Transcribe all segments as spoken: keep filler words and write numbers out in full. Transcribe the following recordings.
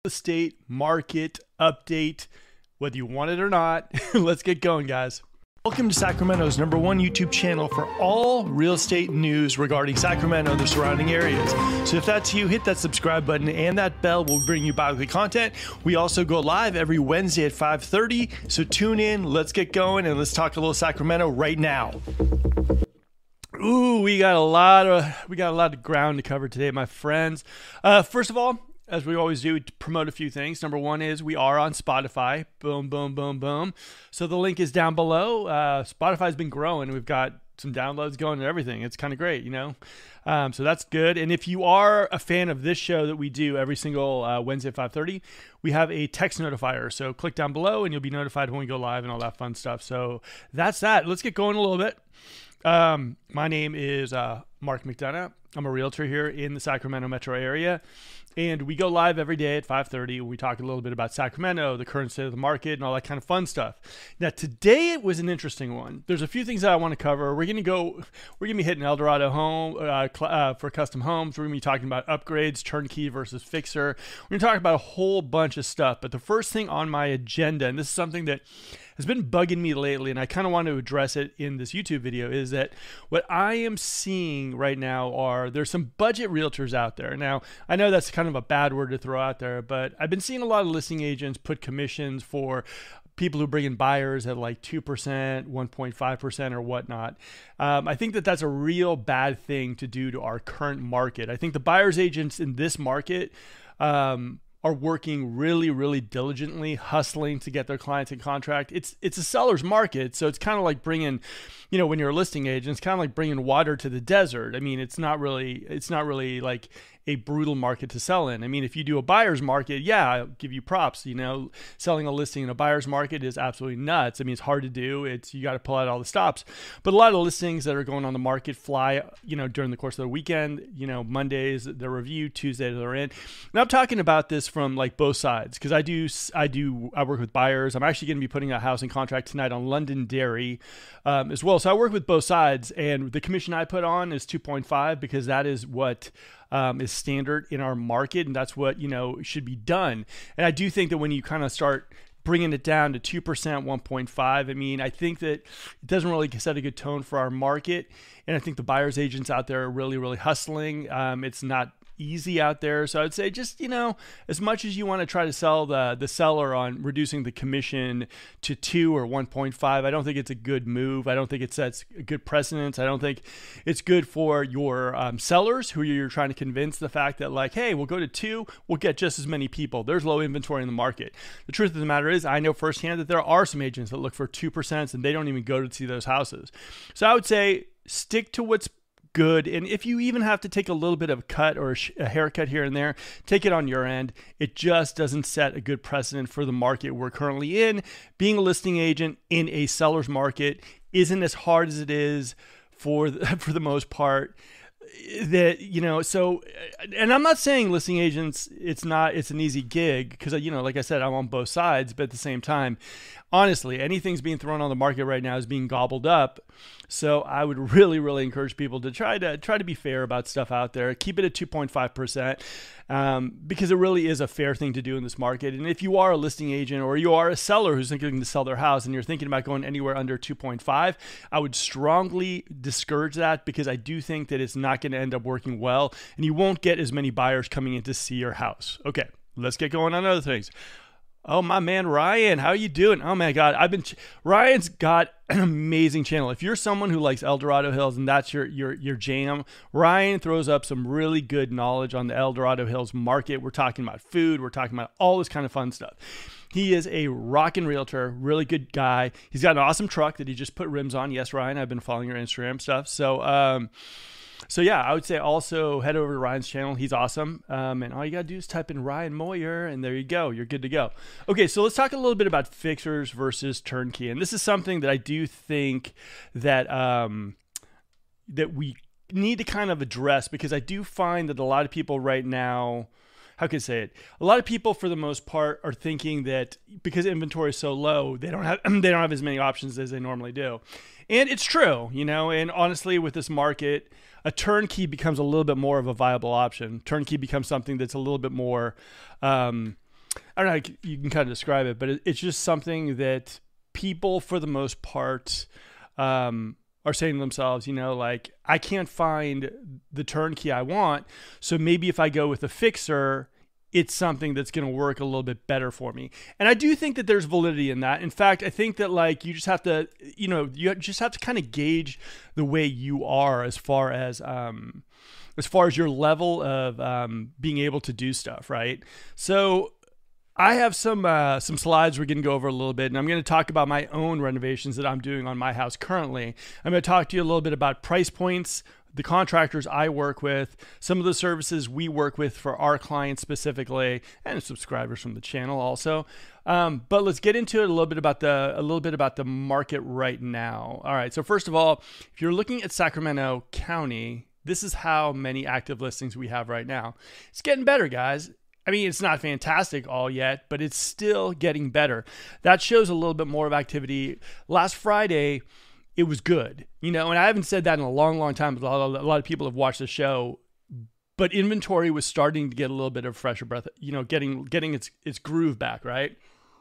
Estate market update, whether you want it or not. Let's get going, guys. Welcome to Sacramento's number one YouTube channel for all real estate news regarding Sacramento and the surrounding areas. So if that's you, hit that subscribe button and that bell will bring you bi-weekly content. We also go live every Wednesday at five thirty. So tune in, let's get going, and let's talk a little Sacramento right now. Ooh, we got a lot of we got a lot of ground to cover today, my friends. Uh, first of all, as we always do, to promote a few things. Number one is we are on Spotify. Boom, boom, boom, boom. So the link is down below. Uh, Spotify's been growing. We've got some downloads going and everything. It's kind of great, you know? Um, so that's good. And if you are a fan of this show that we do every single uh, Wednesday at five thirty, we have a text notifier. So click down below and you'll be notified when we go live and all that fun stuff. So that's that. Let's get going a little bit. Um, my name is uh, Mark McDonough. I'm a realtor here in the Sacramento metro area, and we go live every day at five thirty. We talk a little bit about Sacramento, the current state of the market, and all that kind of fun stuff. Now, today it was an interesting one. There's a few things that I want to cover. We're going to go, we're going to be hitting Eldorado home uh, uh, for custom homes. We're going to be talking about upgrades, turnkey versus fixer. We're going to talk about a whole bunch of stuff. But the first thing on my agenda, and this is something that has been bugging me lately, and I kind of want to address it in this YouTube video, is that what I am seeing right now are there's some budget realtors out there. Now, I know that's kind of a bad word to throw out there, but I've been seeing a lot of listing agents put commissions for people who bring in buyers at like two percent, one point five percent or whatnot. Um, I think that that's a real bad thing to do to our current market. I think the buyer's agents in this market um, are working really, really diligently, hustling to get their clients in contract. It's it's a seller's market, so it's kind of like bringing, you know, when you're a listing agent, it's kind of like bringing water to the desert. I mean, it's not really, it's not really like a brutal market to sell in. I mean, if you do a buyer's market, yeah, I'll give you props. You know, selling a listing in a buyer's market is absolutely nuts. I mean, it's hard to do. It's, you got to pull out all the stops. But a lot of listings that are going on the market fly, you know, during the course of the weekend. You know, Mondays they're reviewed, Tuesdays they're in. And I'm talking about this from like both sides, because I do, I do, I work with buyers. I'm actually going to be putting a house in contract tonight on Londonderry um, as well. So I work with both sides, and the commission I put on is two point five because that is what Um, is standard in our market, and that's what, you know, should be done. And I do think that when you kind of start bringing it down to two percent, one point five, I mean, I think that it doesn't really set a good tone for our market. And I think the buyer's agents out there are really, really hustling. Um, it's not easy out there. So I'd say just, you know, as much as you want to try to sell the the seller on reducing the commission to two or one point five, I don't think it's a good move. I don't think it sets a good precedence. I don't think it's good for your um, sellers who you're trying to convince the fact that like, hey, we'll go to two, we'll get just as many people. There's low inventory in the market. The truth of the matter is I know firsthand that there are some agents that look for two percent and they don't even go to see those houses. So I would say stick to what's good. And if you even have to take a little bit of a cut or a haircut here and there, take it on your end. It just doesn't set a good precedent for the market we're currently in. Being a listing agent in a seller's market isn't as hard as it is for the, for the most part. That, you know, so, and I'm not saying listing agents, it's not, it's an easy gig, because, you know, like I said, I'm on both sides, but at the same time, honestly, anything's being thrown on the market right now is being gobbled up. So I would really, really encourage people to try to try to be fair about stuff out there. Keep it at two point five percent um, because it really is a fair thing to do in this market. And if you are a listing agent or you are a seller who's thinking to sell their house and you're thinking about going anywhere under two point five, I would strongly discourage that, because I do think that it's not going to end up working well, and you won't get as many buyers coming in to see your house. Okay, let's get going on other things. Oh, my man, Ryan, how you doing? Oh my God, I've been, Ryan's got an amazing channel. If you're someone who likes Eldorado Hills and that's your, your, your jam, Ryan throws up some really good knowledge on the Eldorado Hills market. We're talking about food. We're talking about all this kind of fun stuff. He is a rockin' realtor, really good guy. He's got an awesome truck that he just put rims on. Yes, Ryan, I've been following your Instagram stuff. So, um, So yeah, I would say also head over to Ryan's channel. He's awesome. Um, and all you got to do is type in Ryan Moyer and there you go. You're good to go. Okay, so let's talk a little bit about fixers versus turnkey. And this is something that I do think that um, that we need to kind of address, because I do find that a lot of people right now, how can I say it? A lot of people, for the most part, are thinking that because inventory is so low, they don't have they don't have as many options as they normally do. And it's true, you know, and honestly, with this market, a turnkey becomes a little bit more of a viable option. Turnkey becomes something that's a little bit more, um, I don't know, you can kind of describe it, but it, it's just something that people for the most part um, are saying to themselves, you know, like, I can't find the turnkey I want. So maybe if I go with a fixer, it's something that's going to work a little bit better for me. And I do think that there's validity in that. In fact, I think that like you just have to, you know, you just have to kind of gauge the way you are as far as, um, as far as your level of um, being able to do stuff, right? So I have some uh, some slides we're going to go over a little bit, and I'm going to talk about my own renovations that I'm doing on my house currently. I'm going to talk to you a little bit about price points, the contractors I work with, some of the services we work with for our clients specifically, and subscribers from the channel also. Um, but let's get into it a little bit about the a little bit about the market right now. All right. So first of all, if you're looking at Sacramento County, this is how many active listings we have right now. It's getting better, guys. I mean, it's not fantastic all yet, but it's still getting better. That shows a little bit more of activity. Last Friday, it was good, you know, and I haven't said that in a long, long time. A lot, of, a lot of people have watched the show, but inventory was starting to get a little bit of fresher breath, you know, getting getting its its groove back, right?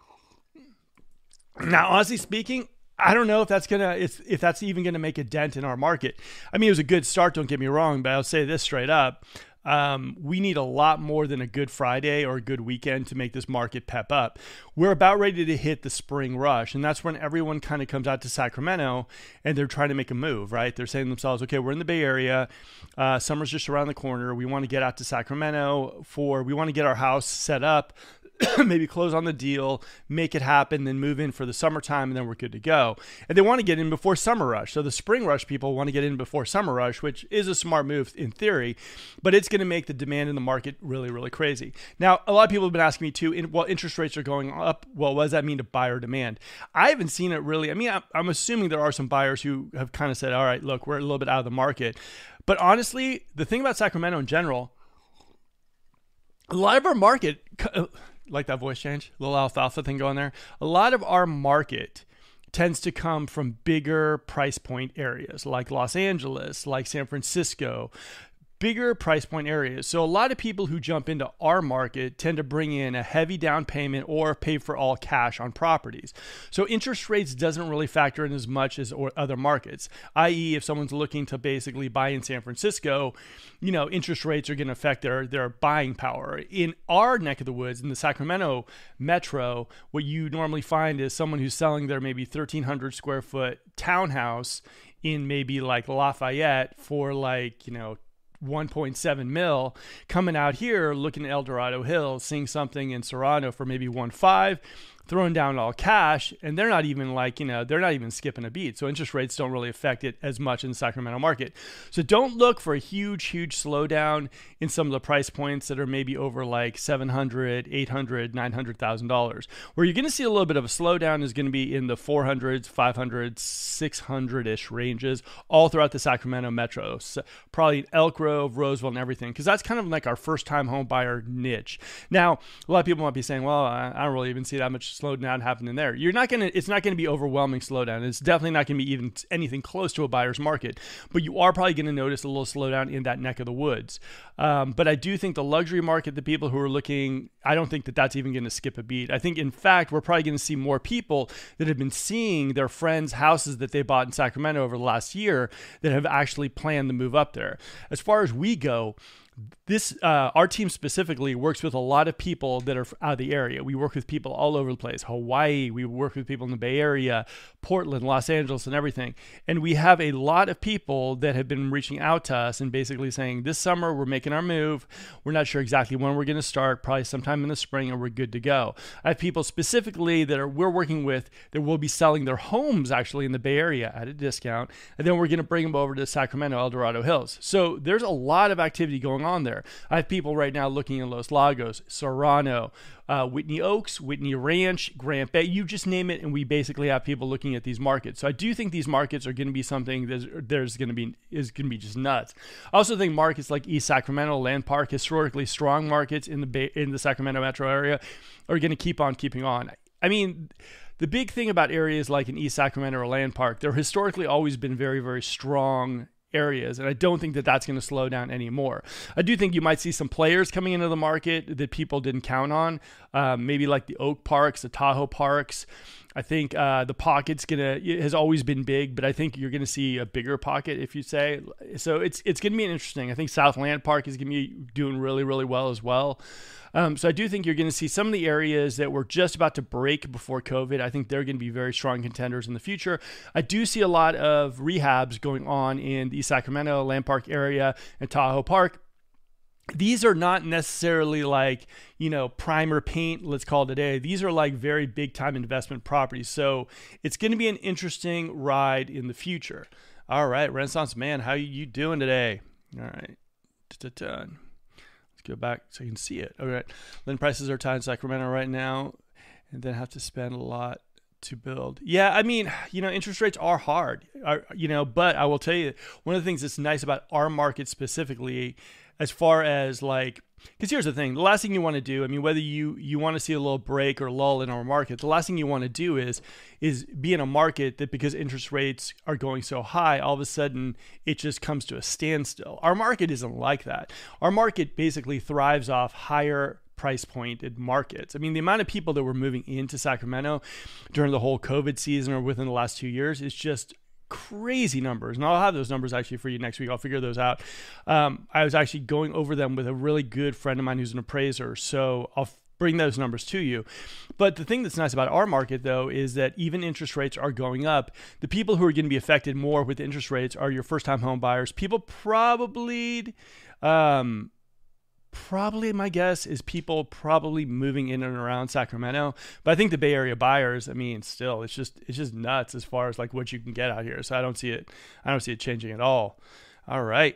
Now, honestly speaking, I don't know if that's gonna if, if that's even gonna make a dent in our market. I mean, it was a good start, don't get me wrong, but I'll say this straight up. Um, we need a lot more than a good Friday or a good weekend to make this market pep up. We're about ready to hit the spring rush, and that's when everyone kind of comes out to Sacramento and they're trying to make a move, right? They're saying to themselves, okay, we're in the Bay Area. Uh, summer's just around the corner. We want to get out to Sacramento for, we want to get our house set up, maybe close on the deal, make it happen, then move in for the summertime, and then we're good to go. And they want to get in before summer rush. So the spring rush people want to get in before summer rush, which is a smart move in theory, but it's going to make the demand in the market really, really crazy. Now, a lot of people have been asking me too, in, well, interest rates are going up. Well, what does that mean to buyer demand? I haven't seen it really. I mean, I'm, I'm assuming there are some buyers who have kind of said, all right, look, we're a little bit out of the market. But honestly, the thing about Sacramento in general, a lot of our market, like that voice change, little alfalfa thing going there. A lot of our market tends to come from bigger price point areas like Los Angeles, like San Francisco, bigger price point areas. So a lot of people who jump into our market tend to bring in a heavy down payment or pay for all cash on properties. So interest rates doesn't really factor in as much as or other markets, that is if someone's looking to basically buy in San Francisco, you know, interest rates are going to affect their, their buying power. In our neck of the woods, in the Sacramento metro, what you normally find is someone who's selling their maybe thirteen hundred square foot townhouse in maybe like Lafayette for like, you know, one point seven mil, coming out here looking at El Dorado Hills, seeing something in Serrano for maybe one point five, throwing down all cash, and they're not even like, you know, they're not even skipping a beat. So interest rates don't really affect it as much in the Sacramento market. So don't look for a huge, huge slowdown in some of the price points that are maybe over like seven hundred, eight hundred, nine hundred thousand dollars. Where you're going to see a little bit of a slowdown is going to be in the four hundreds, five hundreds, six hundred-ish ranges all throughout the Sacramento metro. So probably Elk Grove, Roseville, and everything, because that's kind of like our first-time home buyer niche. Now, a lot of people might be saying, well, I don't really even see that much slowdown happening there. You're not going to, it's not going to be overwhelming slowdown. It's definitely not going to be even anything close to a buyer's market, but you are probably going to notice a little slowdown in that neck of the woods. Um, but I do think the luxury market, the people who are looking, I don't think that that's even going to skip a beat. I think, in fact, we're probably going to see more people that have been seeing their friends' houses that they bought in Sacramento over the last year that have actually planned to move up there. As far as we go, This uh, our team specifically works with a lot of people that are out of the area. We work with people all over the place. Hawaii, we work with people in the Bay Area, Portland, Los Angeles, and everything. And we have a lot of people that have been reaching out to us and basically saying, this summer we're making our move. We're not sure exactly when we're going to start, probably sometime in the spring, and we're good to go. I have people specifically that are we're working with that will be selling their homes actually in the Bay Area at a discount. And then we're going to bring them over to Sacramento, El Dorado Hills. So there's a lot of activity going on there. I have people right now looking in Los Lagos, Serrano, uh, Whitney Oaks, Whitney Ranch, Grant Bay, you just name it, and we basically have people looking at these markets. So I do think these markets are going to be something that there's going to be is going to be just nuts. I also think markets like East Sacramento, Land Park, historically strong markets in the Bay, in the Sacramento metro area, are going to keep on keeping on. I mean, the big thing about areas like in East Sacramento or Land Park, they're historically always been very, very strong areas. And I don't think that that's going to slow down anymore. I do think you might see some players coming into the market that people didn't count on, um, maybe like the Oak Parks, the Tahoe Parks. I think uh, the pocket's gonna it has always been big, but I think you're gonna see a bigger pocket, if you say. So it's it's gonna be interesting. I think Southland Park is gonna be doing really really well as well. Um, so I do think you're gonna see some of the areas that were just about to break before COVID. I think they're gonna be very strong contenders in the future. I do see a lot of rehabs going on in the Sacramento Land Park area and Tahoe Park. These are not necessarily like, you know, primer paint, let's call it today. These are like very big time investment properties. So it's going to be an interesting ride in the future. All right, Renaissance Man, how you doing today? All right. Da-da-da. Let's go back so you can see it. All right. Land prices are tied in Sacramento right now and then have to spend a lot to build. Yeah, I mean, you know, interest rates are hard, are, you know, but I will tell you, one of the things that's nice about our market specifically, as far as like, because here's the thing, the last thing you want to do, I mean, whether you you want to see a little break or lull in our market, the last thing you want to do is is be in a market that because interest rates are going so high, all of a sudden it just comes to a standstill. Our market isn't like that. Our market basically thrives off higher price pointed markets. I mean, the amount of people that were moving into Sacramento during the whole COVID season or within the last two years is just crazy numbers. And I'll have those numbers actually for you next week. I'll figure those out. Um, I was actually going over them with a really good friend of mine who's an appraiser. So I'll bring those numbers to you. But the thing that's nice about our market, though, is that even interest rates are going up. The people who are going to be affected more with interest rates are your first-time home buyers. People probably... Um, Probably my guess is people probably moving in and around Sacramento, but I think the Bay Area buyers, I mean, still, it's just it's just nuts as far as like what you can get out here. So I don't see it, I don't see it changing at all. All right,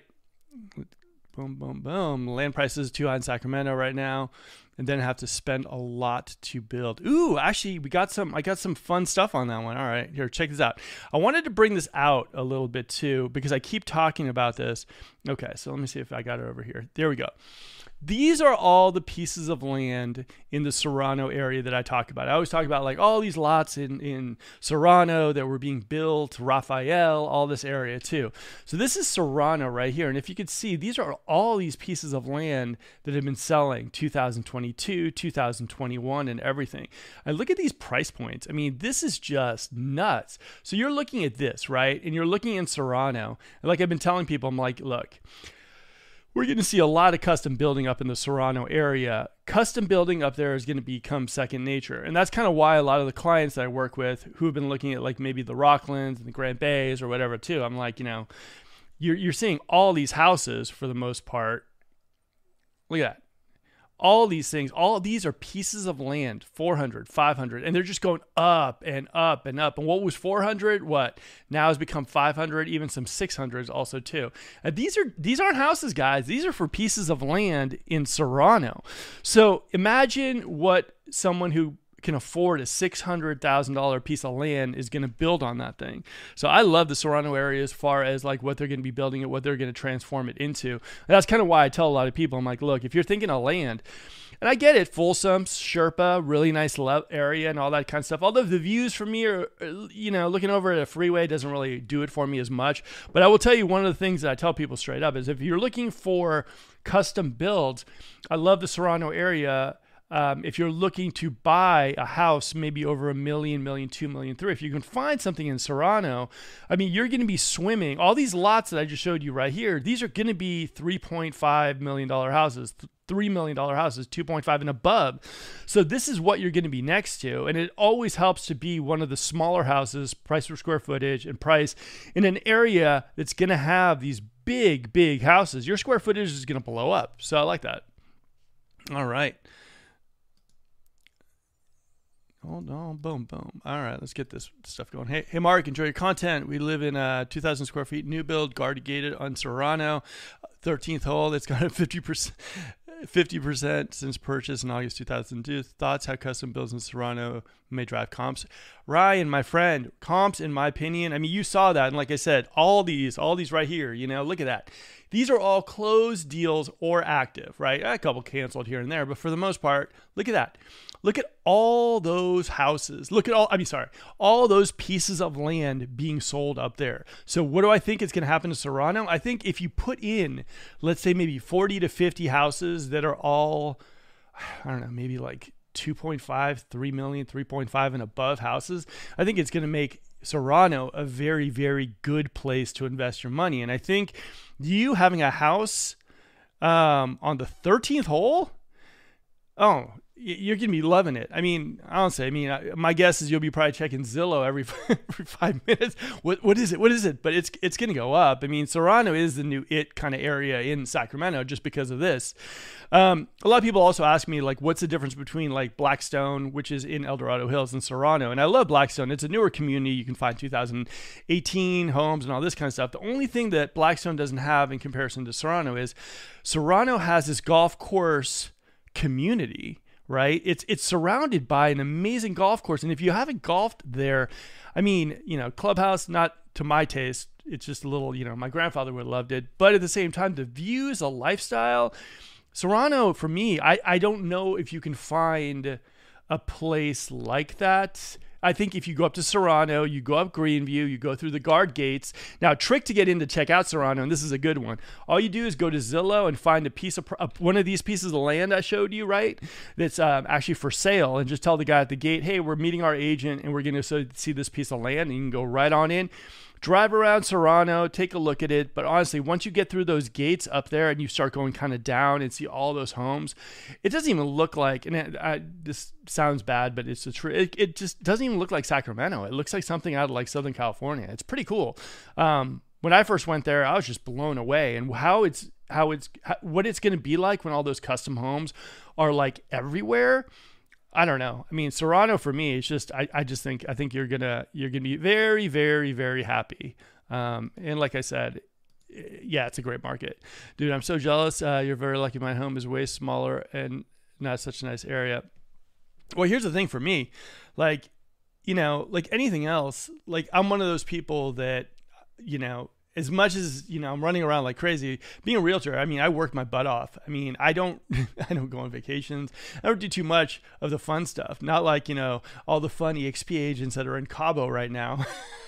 boom, boom, boom. Land prices too high in Sacramento right now, and then have to spend a lot to build. Ooh, actually, we got some. I got some fun stuff on that one. All right, here, check this out. I wanted to bring this out a little bit too because I keep talking about this. Okay, so let me see if I got it over here. There we go. These are all the pieces of land in the Serrano area that I talk about. I always talk about like all these lots in, in Serrano that were being built, Rafael, all this area too. So this is Serrano right here. And if you could see, these are all these pieces of land that have been selling two thousand twenty-two, two thousand twenty-one, and everything. And look at these price points. I mean, this is just nuts. So you're looking at this, right? And you're looking in Serrano. And like I've been telling people, I'm like, look, we're going to see a lot of custom building up in the Serrano area. Custom building up there is going to become second nature. And that's kind of why a lot of the clients that I work with who have been looking at like maybe the Rocklands and the Grand Bays or whatever too, I'm like, you know, you're, you're seeing all these houses for the most part. Look at that. All these things, all of these are pieces of land, four hundred, five hundred, and they're just going up and up and up. And what was four hundred, what now has become five hundred, even some six hundreds also too. And these are these aren't houses, guys. These are for pieces of land in Serrano. So imagine what someone who can afford a six hundred thousand dollars piece of land is going to build on that thing. So I love the Serrano area as far as like what they're going to be building it, what they're going to transform it into. And that's kind of why I tell a lot of people, I'm like, look, if you're thinking of land, and I get it, Folsom, Sherpa, really nice area and all that kind of stuff. Although the views for me are, you know, looking over at a freeway doesn't really do it for me as much. But I will tell you, one of the things that I tell people straight up is if you're looking for custom builds, I love the Serrano area. Um, if you're looking to buy a house, maybe over a million, million, two million, three, if you can find something in Serrano, I mean, you're going to be swimming. All these lots that I just showed you right here, these are going to be three point five million dollars houses, three million dollars houses, two point five and above. So this is what you're going to be next to. And it always helps to be one of the smaller houses, price per square footage and price in an area that's going to have these big, big houses. Your square footage is going to blow up. So I like that. All right. Hold on, boom, boom. All right, let's get this stuff going. Hey, hey, Mark, enjoy your content. We live in a two thousand square feet new build, guard gated on Serrano, thirteenth hole. It's got a fifty percent fifty percent since purchase in August two thousand two. Thoughts how custom builds in Serrano may drive comps. Ryan, my friend, comps, in my opinion, I mean, you saw that. And like I said, all these, all these right here, you know, look at that. These are all closed deals or active, right? A couple canceled here and there, but for the most part, look at that. Look at all those houses. Look at all, I mean, sorry, all those pieces of land being sold up there. So what do I think is going to happen to Serrano? I think if you put in, let's say maybe forty to fifty houses that are all, I don't know, maybe like two point five, three million, three point five and above houses, I think it's going to make Serrano a very, very good place to invest your money. And I think you having a house um, on the thirteenth hole, oh, you're going to be loving it. I mean, honestly, I mean, my guess is you'll be probably checking Zillow every, every five minutes. What What is it? What is it? But it's it's going to go up. I mean, Serrano is the new it kind of area in Sacramento just because of this. Um, a lot of people also ask me, like, what's the difference between, like, Blackstone, which is in El Dorado Hills, and Serrano? And I love Blackstone. It's a newer community. You can find two thousand eighteen homes and all this kind of stuff. The only thing that Blackstone doesn't have in comparison to Serrano is Serrano has this golf course community, right? It's it's surrounded by an amazing golf course. And if you haven't golfed there, I mean, you know, clubhouse, not to my taste. It's just a little, you know, my grandfather would have loved it. But at the same time, the views, the lifestyle, Serrano, for me, I, I don't know if you can find a place like that. I think if you go up to Serrano, you go up Greenview, you go through the guard gates. Now, a trick to get in to check out Serrano, and this is a good one. All you do is go to Zillow and find a piece of uh, one of these pieces of land I showed you, right? That's um, actually for sale, and just tell the guy at the gate, hey, we're meeting our agent, and we're going to see this piece of land, and you can go right on in. Drive around Serrano, take a look at it. But honestly, once you get through those gates up there and you start going kind of down and see all those homes, it doesn't even look like, and it, I, this sounds bad, but it's the truth. It, it just doesn't even look like Sacramento. It looks like something out of like Southern California. It's pretty cool. Um, when I first went there, I was just blown away. And how it's, how it's, how, what it's going to be like when all those custom homes are like everywhere. I don't know. I mean, Serrano for me, it's just, I, I just think, I think you're going to, you're going to be very, very, very happy. Um, and like I said, yeah, it's a great market, dude. I'm so jealous. Uh, you're very lucky. My home is way smaller and not such a nice area. Well, here's the thing for me, like, you know, like anything else, like I'm one of those people that, you know, as much as, you know, I'm running around like crazy, being a realtor, I mean, I work my butt off. I mean, I don't, I don't go on vacations. I don't do too much of the fun stuff. Not like, you know, all the fun E X P agents that are in Cabo right now.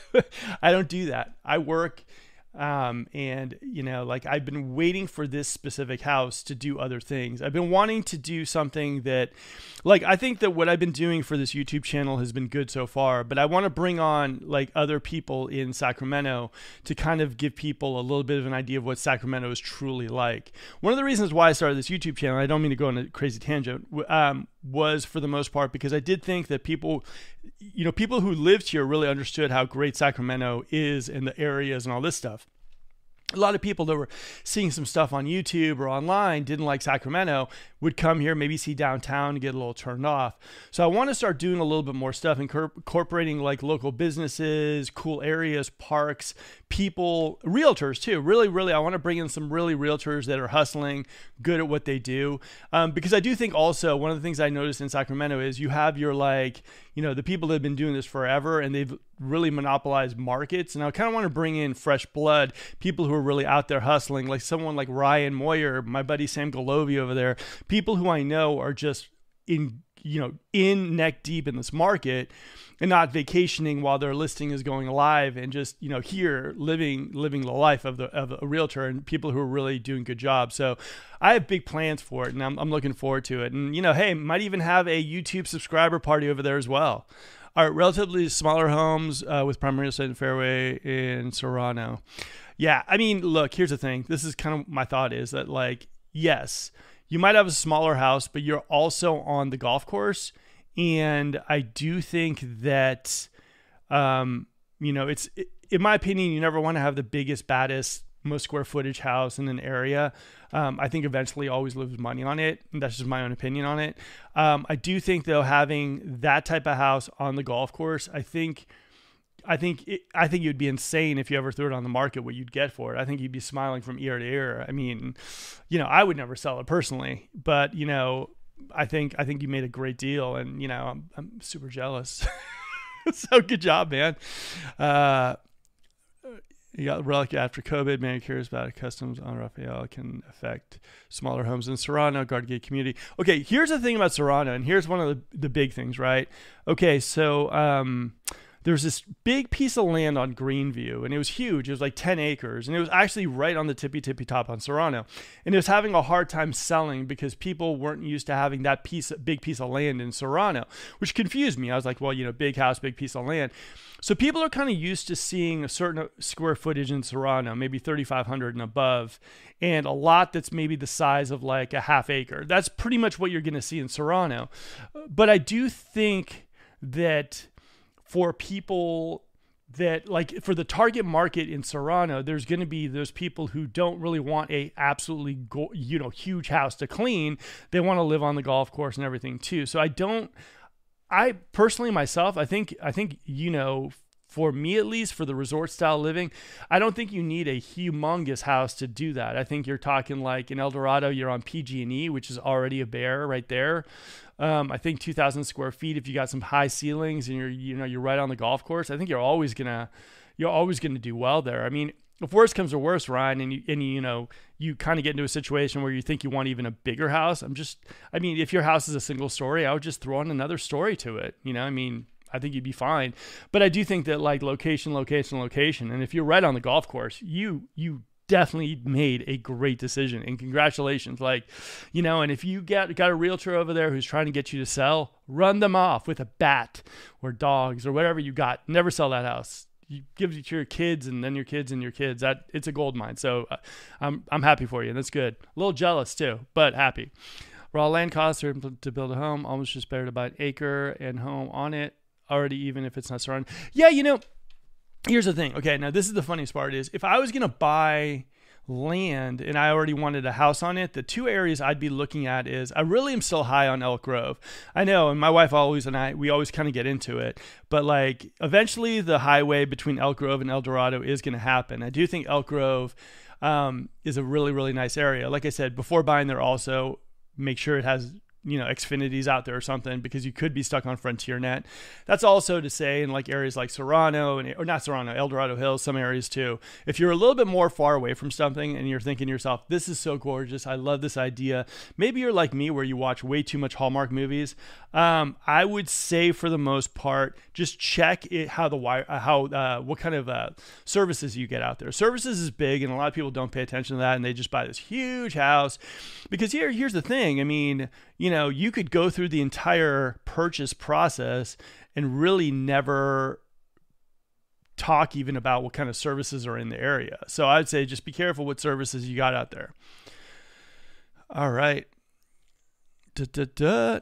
I don't do that. I work. Um, and, you know, like I've been waiting for this specific house to do other things. I've been wanting to do something that, like, I think that what I've been doing for this YouTube channel has been good so far, but I want to bring on like other people in Sacramento to kind of give people a little bit of an idea of what Sacramento is truly like. One of the reasons why I started this YouTube channel, I don't mean to go on a crazy tangent, um, was for the most part because I did think that people, you know, people who lived here really understood how great Sacramento is in the areas and all this stuff. A lot of people that were seeing some stuff on YouTube or online didn't like Sacramento, would come here, maybe see downtown and get a little turned off. So I want to start doing a little bit more stuff, incorporating like local businesses, cool areas, parks, people, realtors too. Really, really, I want to bring in some really realtors that are hustling, good at what they do. Um, because I do think also one of the things I noticed in Sacramento is you have your like, you know, the people that have been doing this forever and they've really monopolized markets. And I kind of want to bring in fresh blood, people who are really out there hustling, like someone like Ryan Moyer, my buddy Sam Golovi over there, people who I know are just in, you know, in neck deep in this market and not vacationing while their listing is going live and just, you know, here living, living the life of the, of a realtor and people who are really doing good jobs. So I have big plans for it and I'm, I'm looking forward to it. And, you know, hey, might even have a YouTube subscriber party over there as well. All right, relatively smaller homes uh, with prime real estate and fairway in Serrano. Yeah, I mean, look, here's the thing. This is kind of my thought is that, like, yes, you might have a smaller house, but you're also on the golf course. And I do think that, um, you know, it's, in my opinion, you never want to have the biggest, baddest, most square footage house in an area. Um, I think eventually always lose money on it. And that's just my own opinion on it. Um, I do think though, having that type of house on the golf course, I think I think it, I think you'd be insane if you ever threw it on the market what you'd get for it. I think you'd be smiling from ear to ear. I mean, you know, I would never sell it personally, but you know, I think I think you made a great deal, and you know, I'm I'm super jealous. So good job, man. Uh, You got Relic after COVID. Man, curious about customs on Raphael can affect smaller homes in Serrano, Garden Gate community. Okay, here's the thing about Serrano, and here's one of the, the big things, right? Okay, so um, there's this big piece of land on Greenview, and it was huge. It was like ten acres, and it was actually right on the tippy tippy top on Serrano. And it was having a hard time selling because people weren't used to having that piece, big piece of land in Serrano, which confused me. I was like, well, you know, big house, big piece of land. So people are kind of used to seeing a certain square footage in Serrano, maybe thirty-five hundred and above, and a lot that's maybe the size of like a half acre. That's pretty much what you're going to see in Serrano. But I do think that for people that like for the target market in Serrano, there's going to be those people who don't really want a absolutely go, you know huge house to clean. They want to live on the golf course and everything too. So I don't. I personally myself, I think, I think, you know, for me at least, for the resort style living, I don't think you need a humongous house to do that. I think you're talking like in El Dorado, you're on P G and E, which is already a bear right there. Um, I think two thousand square feet, if you got some high ceilings and you're, you know, you're right on the golf course, I think you're always gonna, you're always gonna do well there. I mean, if worse comes to worse, Ryan, and you, and you, you know, you kind of get into a situation where you think you want even a bigger house. I'm just, I mean, if your house is a single story, I would just throw on another story to it. You know, I mean, I think you'd be fine. But I do think that like location, location, location. And if you're right on the golf course, you, you definitely made a great decision, and congratulations. Like, you know, and if you get, got a realtor over there who's trying to get you to sell, run them off with a bat or dogs or whatever you got. Never sell that house. You give it to your kids and then your kids and your kids. That it's a gold mine. So uh, I'm I'm happy for you. And that's good. A little jealous too, but happy. Raw land costs are to build a home. Almost just better to buy an acre and home on it already, even if it's not surrounded. Yeah, you know, here's the thing. Okay, now this is the funniest part is if I was gonna buy land and I already wanted a house on it, the two areas I'd be looking at is I really am still high on Elk Grove. I know, and my wife always and I we always kind of get into it, but like eventually the highway between Elk Grove and El Dorado is going to happen. I do think Elk Grove um, is a really really nice area. Like I said, before buying there, also make sure it has, you know, Xfinity's out there or something, because you could be stuck on FrontierNet. That's also to say in like areas like Serrano and or not Serrano, El Dorado Hills, some areas too. If you're a little bit more far away from something and you're thinking to yourself, this is so gorgeous, I love this idea. Maybe you're like me where you watch way too much Hallmark movies. Um, I would say for the most part, just check it how the wire, how uh, what kind of uh, services you get out there. Services is big, and a lot of people don't pay attention to that, and they just buy this huge house. Because here, here's the thing. I mean, you know, you could go through the entire purchase process and really never talk even about what kind of services are in the area. So I'd say just be careful what services you got out there. All right. Da, da, da.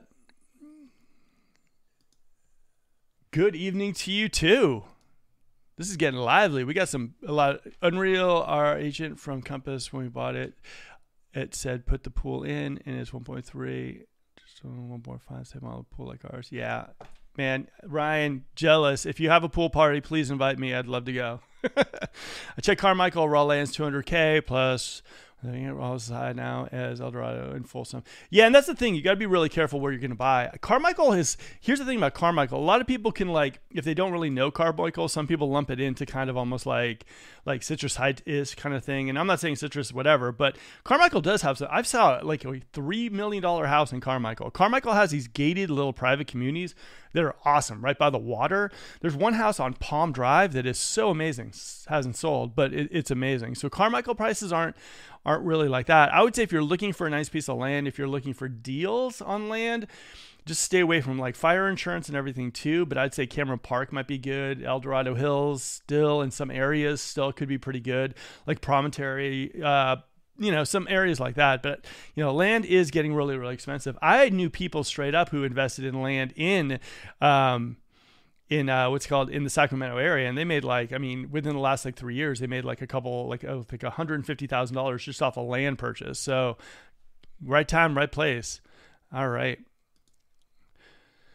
Good evening to you too. This is getting lively. We got some, a lot of Unreal, our agent from Compass, when we bought it, it said put the pool in, and it's one point three, just one point five, same model pool like ours. Yeah, man, Ryan, jealous. If you have a pool party, please invite me. I'd love to go. I checked Carmichael, raw lands two hundred K plus. I think it was as high now as El Dorado and Folsom. Yeah, and that's the thing. You got to be really careful where you're going to buy. Carmichael is, here's the thing about Carmichael. A lot of people can, like, if they don't really know Carmichael, some people lump it into kind of almost like like Citrus Heights kind of thing. And I'm not saying Citrus whatever, but Carmichael does have some. I've saw like a three million dollars house in Carmichael. Carmichael has these gated little private communities that are awesome right by the water. There's one house on Palm Drive that is so amazing. Hasn't sold, but it, it's amazing. So Carmichael prices aren't aren't really like that. I would say if you're looking for a nice piece of land, if you're looking for deals on land, just stay away from like fire insurance and everything too. But I'd say Cameron Park might be good. El Dorado Hills still in some areas still could be pretty good. Like Promontory, uh, you know, some areas like that. But, you know, land is getting really, really expensive. I knew people straight up who invested in land in, um, in uh, what's called in the Sacramento area. And they made like, I mean, within the last like three years, they made like a couple, like, oh, like one hundred fifty thousand dollars just off a land purchase. So right time, right place. All right.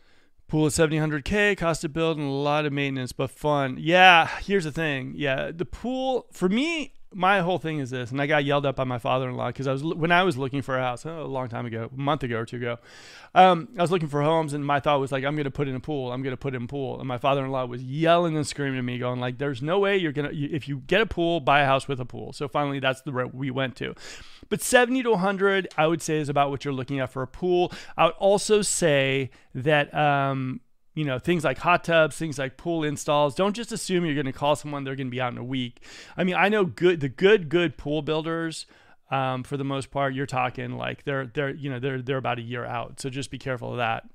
Pool is seventy hundred K, cost to build and a lot of maintenance, but fun. Yeah, here's the thing. Yeah, the pool, for me, my whole thing is this, and I got yelled at by my father-in-law because I was when I was looking for a house oh, a long time ago, a month ago or two ago. Um, I was looking for homes, and my thought was like, I'm going to put in a pool. I'm going to put in a pool. And my father-in-law was yelling and screaming at me, going like, "There's no way you're gonna. If you get a pool, buy a house with a pool." So finally, that's the route we went to. But seventy to one hundred, I would say, is about what you're looking at for a pool. I would also say that. Um, You know, things like hot tubs, things like pool installs. Don't just assume you're going to call someone, they're going to be out in a week. I mean, I know good, the good, good pool builders, um, for the most part, you're talking like they're, they're, you know, they're, they're about a year out. So just be careful of that.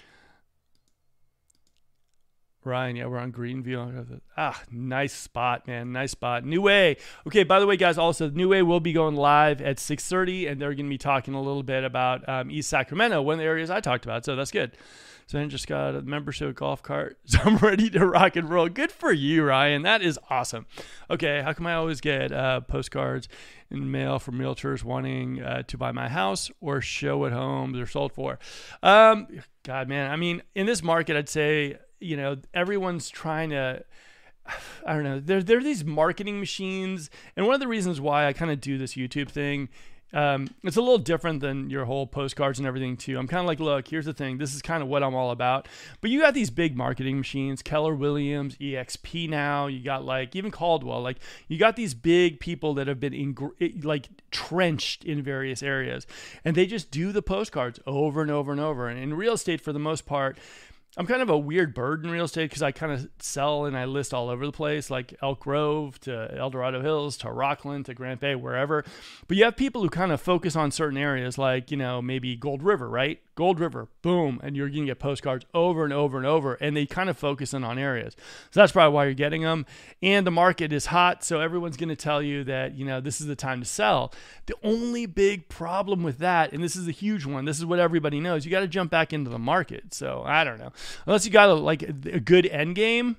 Ryan, yeah, we're on Greenview. Ah, nice spot, man. Nice spot. New Way. Okay, by the way, guys, also, New Way will be going live at six thirty, and they're going to be talking a little bit about um, East Sacramento, one of the areas I talked about. So that's good. So I just got a membership golf cart, so I'm ready to rock and roll. Good for you, Ryan. That is awesome. Okay, how come I always get uh, postcards in mail from realtors wanting uh, to buy my house or show what homes they're sold for? Um, God, man. I mean, in this market, I'd say, you know, everyone's trying to, I don't know, there, there are these marketing machines. And one of the reasons why I kind of do this YouTube thing, um, it's a little different than your whole postcards and everything too. I'm kind of like, look, here's the thing. This is kind of what I'm all about. But you got these big marketing machines, Keller Williams, E X P now. You got like, even Caldwell. Like, you got these big people that have been in, like trenched in various areas. And they just do the postcards over and over and over. And in real estate, for the most part, I'm kind of a weird bird in real estate because I kind of sell and I list all over the place, like Elk Grove to El Dorado Hills to Rockland to Grant Bay, wherever. But you have people who kind of focus on certain areas, like, you know, maybe Gold River, right? Gold River, boom, and you're going to get postcards over and over and over, and they kind of focus in on areas. So that's probably why you're getting them. And the market is hot, so everyone's going to tell you that, you know, this is the time to sell. The only big problem with that, and this is a huge one, this is what everybody knows, you got to jump back into the market. So I don't know. Unless you got a, like a good end game,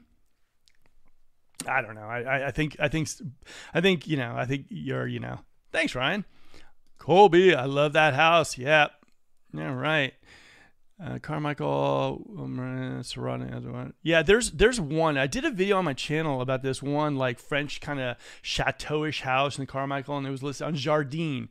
I don't know. I, I think, I think, I think, you know, I think you're, you know, thanks, Ryan. Colby, I love that house. Yep. Yeah, right. Uh, Carmichael, um, Serrano. Yeah, there's there's one. I did a video on my channel about this one, like French kind of chateau-ish house in Carmichael, and it was listed on Jardine,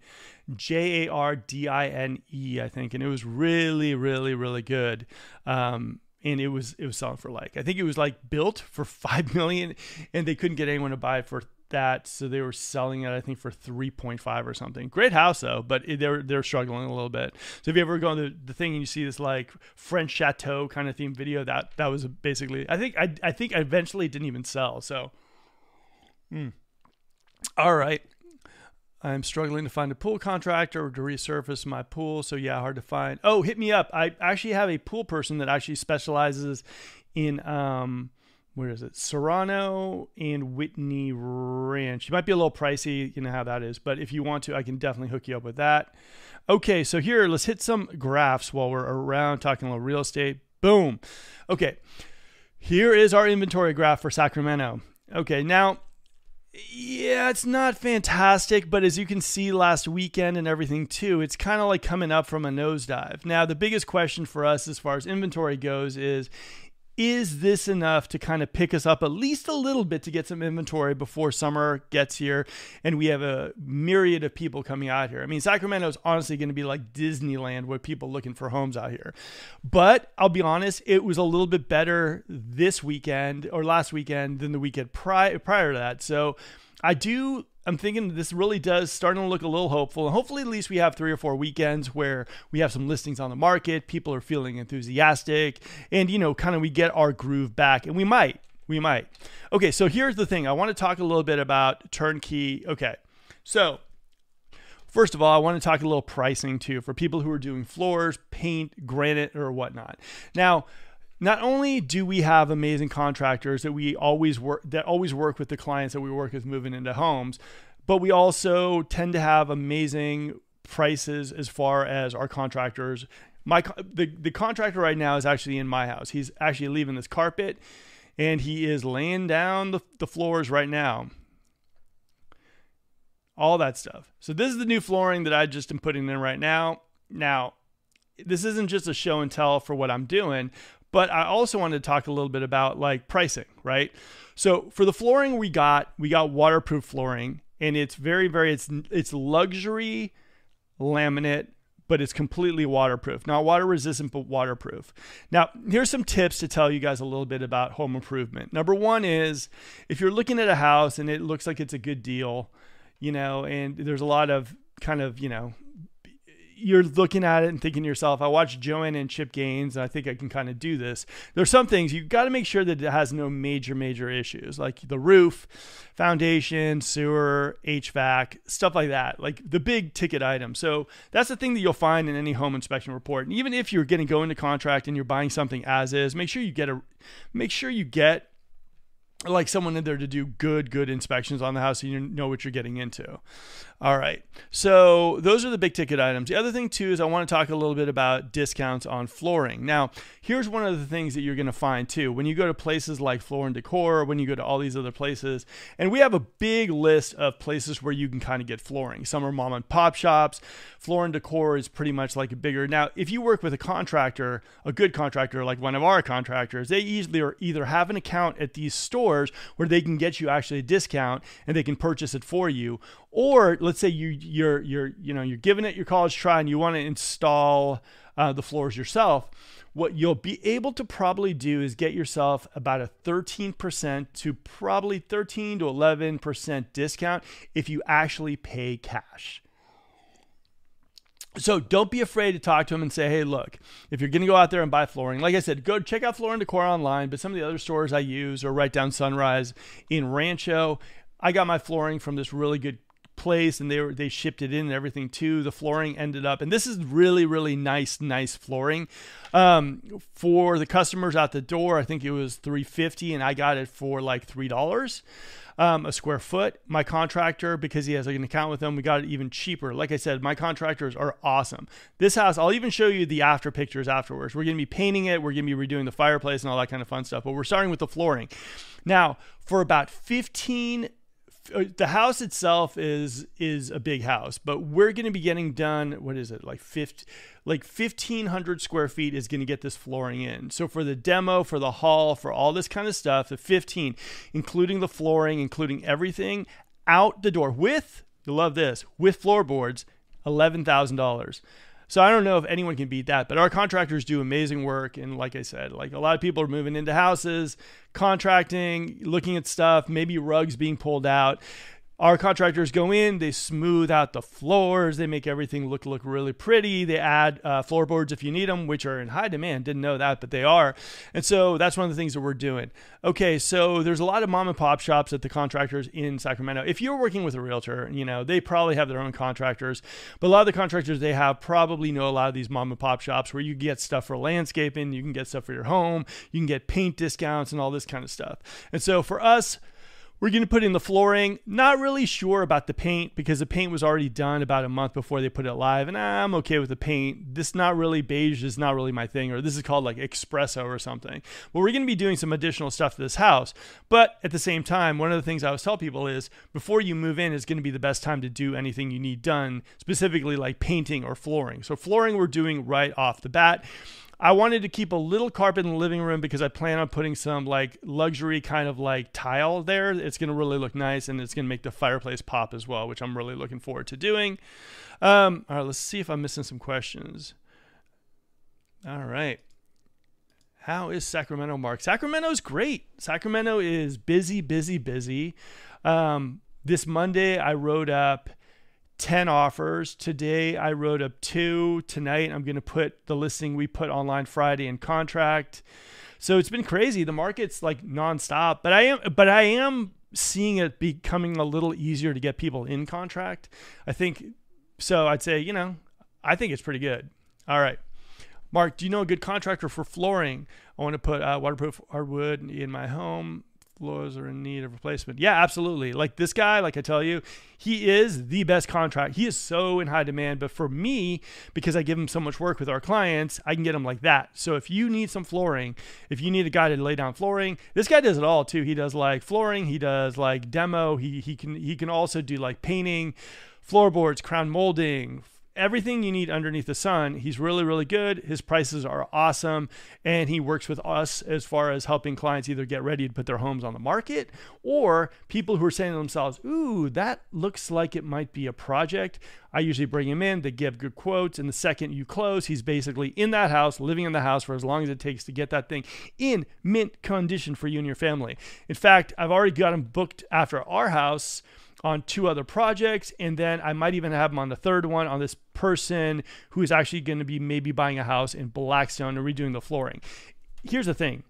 J A R D I N E, I think, and it was really, really, really good. Um, and it was it was selling for like, I think it was like built for five million, and they couldn't get anyone to buy it for that, so they were selling it, I think, for three point five or something. Great house though, but it, they're they're struggling a little bit. So if you ever go on the, the thing and you see this like French chateau kind of theme video, that that was basically, I think I I think eventually it didn't even sell. So, mm. All right. I'm struggling to find a pool contractor to resurface my pool. So yeah, hard to find. Oh, hit me up. I actually have a pool person that actually specializes in um. where is it? Serrano and Whitney Ranch. It might be a little pricey, you know how that is, but if you want to, I can definitely hook you up with that. Okay, so here, let's hit some graphs while we're around talking a little real estate. Boom. Okay, here is our inventory graph for Sacramento. Okay, now, yeah, it's not fantastic, but as you can see last weekend and everything too, it's kind of like coming up from a nosedive. Now, the biggest question for us as far as inventory goes is, is this enough to kind of pick us up at least a little bit to get some inventory before summer gets here and we have a myriad of people coming out here? I mean, Sacramento is honestly going to be like Disneyland with people looking for homes out here. But I'll be honest, it was a little bit better this weekend or last weekend than the weekend prior, prior to that. So I do... I'm thinking this really does starting to look a little hopeful. And hopefully at least we have three or four weekends where we have some listings on the market. People are feeling enthusiastic and, you know, kind of we get our groove back, and we might, we might. Okay. So here's the thing. I want to talk a little bit about turnkey. Okay. So first of all, I want to talk a little pricing too for people who are doing floors, paint, granite, or whatnot. Now, not only do we have amazing contractors that we always work that always work with the clients that we work with moving into homes, but we also tend to have amazing prices as far as our contractors. My the, the contractor right now is actually in my house. He's actually leaving this carpet and he is laying down the, the floors right now. All that stuff. So this is the new flooring that I just am putting in right now. Now, this isn't just a show and tell for what I'm doing, But I also wanted to talk a little bit about like pricing, right? So for the flooring we got, we got waterproof flooring, and it's very, very, it's it's luxury laminate, but it's completely waterproof. Not water resistant, but waterproof. Now, here's some tips to tell you guys a little bit about home improvement. Number one is, if you're looking at a house and it looks like it's a good deal, you know, and there's a lot of kind of, you know, you're looking at it and thinking to yourself, I watched Joanna and Chip Gaines, and I think I can kind of do this. There's some things you've got to make sure that it has no major, major issues, like the roof, foundation, sewer, H V A C, stuff like that, like the big ticket items. So that's the thing that you'll find in any home inspection report. And even if you're going to go into contract and you're buying something as is, make sure you get a, make sure you get like someone in there to do good, good inspections on the house so you know what you're getting into. All right. So those are the big ticket items. The other thing too is I want to talk a little bit about discounts on flooring. Now, here's one of the things that you're going to find too. When you go to places like Floor and Decor, when you go to all these other places, and we have a big list of places where you can kind of get flooring. Some are mom and pop shops. Floor and Decor is pretty much like a bigger. Now, if you work with a contractor, a good contractor, like one of our contractors, they easily or either have an account at these stores where they can get you actually a discount and they can purchase it for you. Or let's say you you're you're you know you're giving it your college try and you want to install uh, the floors yourself. What you'll be able to probably do is get yourself about a thirteen percent to probably thirteen to eleven percent discount if you actually pay cash. So don't be afraid to talk to them and say, hey, look, if you're going to go out there and buy flooring, like I said, go check out Floor and Decor online, but some of the other stores I use are right down Sunrise in Rancho. I got my flooring from this really good place, and they were they shipped it in and everything too. The flooring ended up, and this is really, really nice, nice flooring. Um, for the customers out the door, I think it was three hundred fifty dollars, and I got it for like three dollars. Um, a square foot. My contractor, because he has like an account with them, we got it even cheaper. Like I said, my contractors are awesome. This house, I'll even show you the after pictures afterwards. We're going to be painting it. We're going to be redoing the fireplace and all that kind of fun stuff. But we're starting with the flooring. Now, for about fifteen, the house itself is is a big house, but we're going to be getting done, what is it, like fifty, like fifteen hundred square feet is going to get this flooring in. So for the demo, for the hall, for all this kind of stuff, the fifteen, including the flooring, including everything, out the door with, you'll love this, with floorboards, eleven thousand dollars. So I don't know if anyone can beat that, but our contractors do amazing work. And like I said, like a lot of people are moving into houses, contracting, looking at stuff, maybe rugs being pulled out. Our contractors go in, they smooth out the floors, they make everything look look really pretty. They add uh, floorboards if you need them, which are in high demand. Didn't know that, but they are. And so that's one of the things that we're doing. Okay, so there's a lot of mom and pop shops at the contractors in Sacramento. If you're working with a realtor, you know, they probably have their own contractors, but a lot of the contractors they have probably know a lot of these mom and pop shops where you get stuff for landscaping, you can get stuff for your home, you can get paint discounts and all this kind of stuff. And so for us, we're going to put in the flooring. Not really sure about the paint because the paint was already done about a month before they put it live. And I'm okay with the paint. This not really beige is not really my thing, or this is called like espresso or something. But we're going to be doing some additional stuff to this house. But at the same time, one of the things I always tell people is before you move in is going to be the best time to do anything you need done, specifically like painting or flooring. So flooring we're doing right off the bat. I wanted to keep a little carpet in the living room because I plan on putting some like luxury kind of like tile there. It's going to really look nice, and it's going to make the fireplace pop as well, which I'm really looking forward to doing. Um, all right, let's see if I'm missing some questions. All right. How is Sacramento, Mark? Sacramento's great. Sacramento is busy, busy, busy. Um, this Monday, I wrote up ten offers. Today I wrote up two. Tonight I'm going to put the listing we put online Friday in contract. So it's been crazy. The market's like nonstop, but I am, but I am seeing it becoming a little easier to get people in contract. I think, so I'd say, you know, I think it's pretty good. All right. Mark, do you know a good contractor for flooring? I want to put uh, waterproof hardwood in my home. Floors are in need of replacement. Yeah, absolutely. Like this guy, like I tell you, he is the best contract. He is so in high demand. But for me, because I give him so much work with our clients, I can get him like that. So if you need some flooring, if you need a guy to lay down flooring, this guy does it all too. He does like flooring. He does like demo. He he can he can also do like painting, floorboards, crown molding, everything you need underneath the sun. He's really, really good. His prices are awesome. And he works with us as far as helping clients either get ready to put their homes on the market, or people who are saying to themselves, ooh, that looks like it might be a project. I usually bring him in, they give good quotes, and the second you close, he's basically in that house, living in the house for as long as it takes to get that thing in mint condition for you and your family. In fact, I've already got him booked after our house on two other projects, and then I might even have him on the third one on this person who is actually going to be maybe buying a house in Blackstone and redoing the flooring. Here's the thing.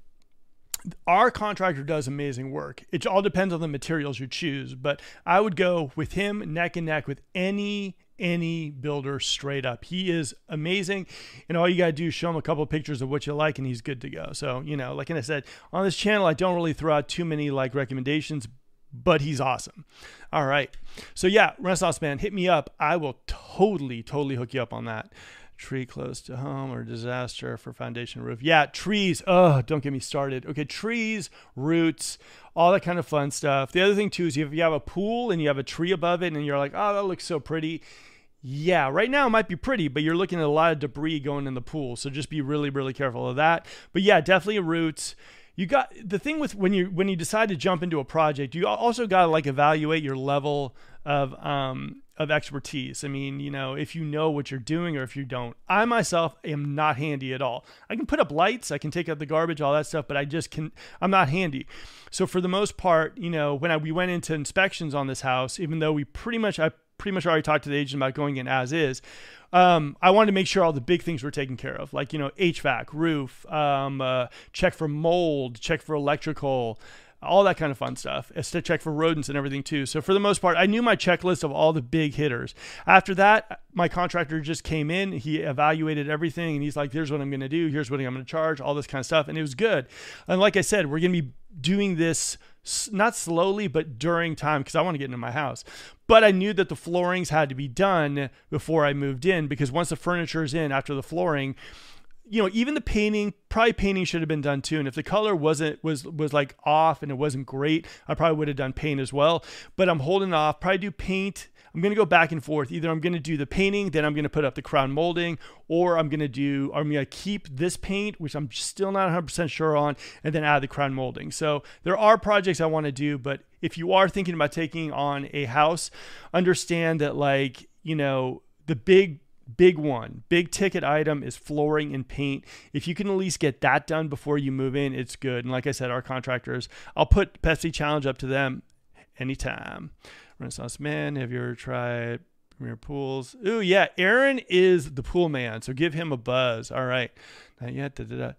Our contractor does amazing work. It all depends on the materials you choose, but I would go with him neck and neck with any any builder straight up. He is amazing, and all you got to do is show him a couple of pictures of what you like and he's good to go. So, you know, like I said, on this channel, I don't really throw out too many like recommendations, but he's awesome. All right. So yeah, Renaissance Man, hit me up. I will totally, totally hook you up on that. Tree close to home or disaster for foundation roof. Yeah, trees. Oh, don't get me started. Okay, trees, roots, all that kind of fun stuff. The other thing too is if you have a pool and you have a tree above it and you're like, oh, that looks so pretty. Yeah, right now it might be pretty, but you're looking at a lot of debris going in the pool. So just be really, really careful of that. But yeah, definitely roots. You got the thing with when you when you decide to jump into a project, you also got to like evaluate your level of um of expertise. I mean, you know, if you know what you're doing or if you don't. I myself am not handy at all. I can put up lights, I can take out the garbage, all that stuff, but I just can I'm not handy. So for the most part, you know, when I, we went into inspections on this house, even though we pretty much I pretty much already talked to the agent about going in as is. Um, I wanted to make sure all the big things were taken care of, like, you know, H V A C, roof, um, uh, check for mold, check for electrical, all that kind of fun stuff. It's to check for rodents and everything too. So for the most part, I knew my checklist of all the big hitters. After that, my contractor just came in, he evaluated everything, and he's like, here's what I'm going to do. Here's what I'm going to charge, all this kind of stuff. And it was good. And like I said, we're going to be doing this not slowly, but during time, because I want to get into my house. But I knew that the floorings had to be done before I moved in, because once the furniture is in after the flooring, you know, even the painting, probably painting should have been done too. And if the color wasn't, was, was like off and it wasn't great, I probably would have done paint as well. But I'm holding off, probably do paint. I'm going to go back and forth. Either I'm going to do the painting, then I'm going to put up the crown molding, or I'm going to do, I'm going to keep this paint, which I'm still not one hundred percent sure on, and then add the crown molding. So there are projects I want to do, but if you are thinking about taking on a house, understand that, like, you know, the big Big one, big ticket item is flooring and paint. If you can at least get that done before you move in, it's good. And like I said, our contractors, I'll put Pepsi Challenge up to them anytime. Renaissance Man, have you ever tried Premier Pools? Ooh, yeah, Aaron is the pool man, so give him a buzz. All right. Not yet. Da, da, da.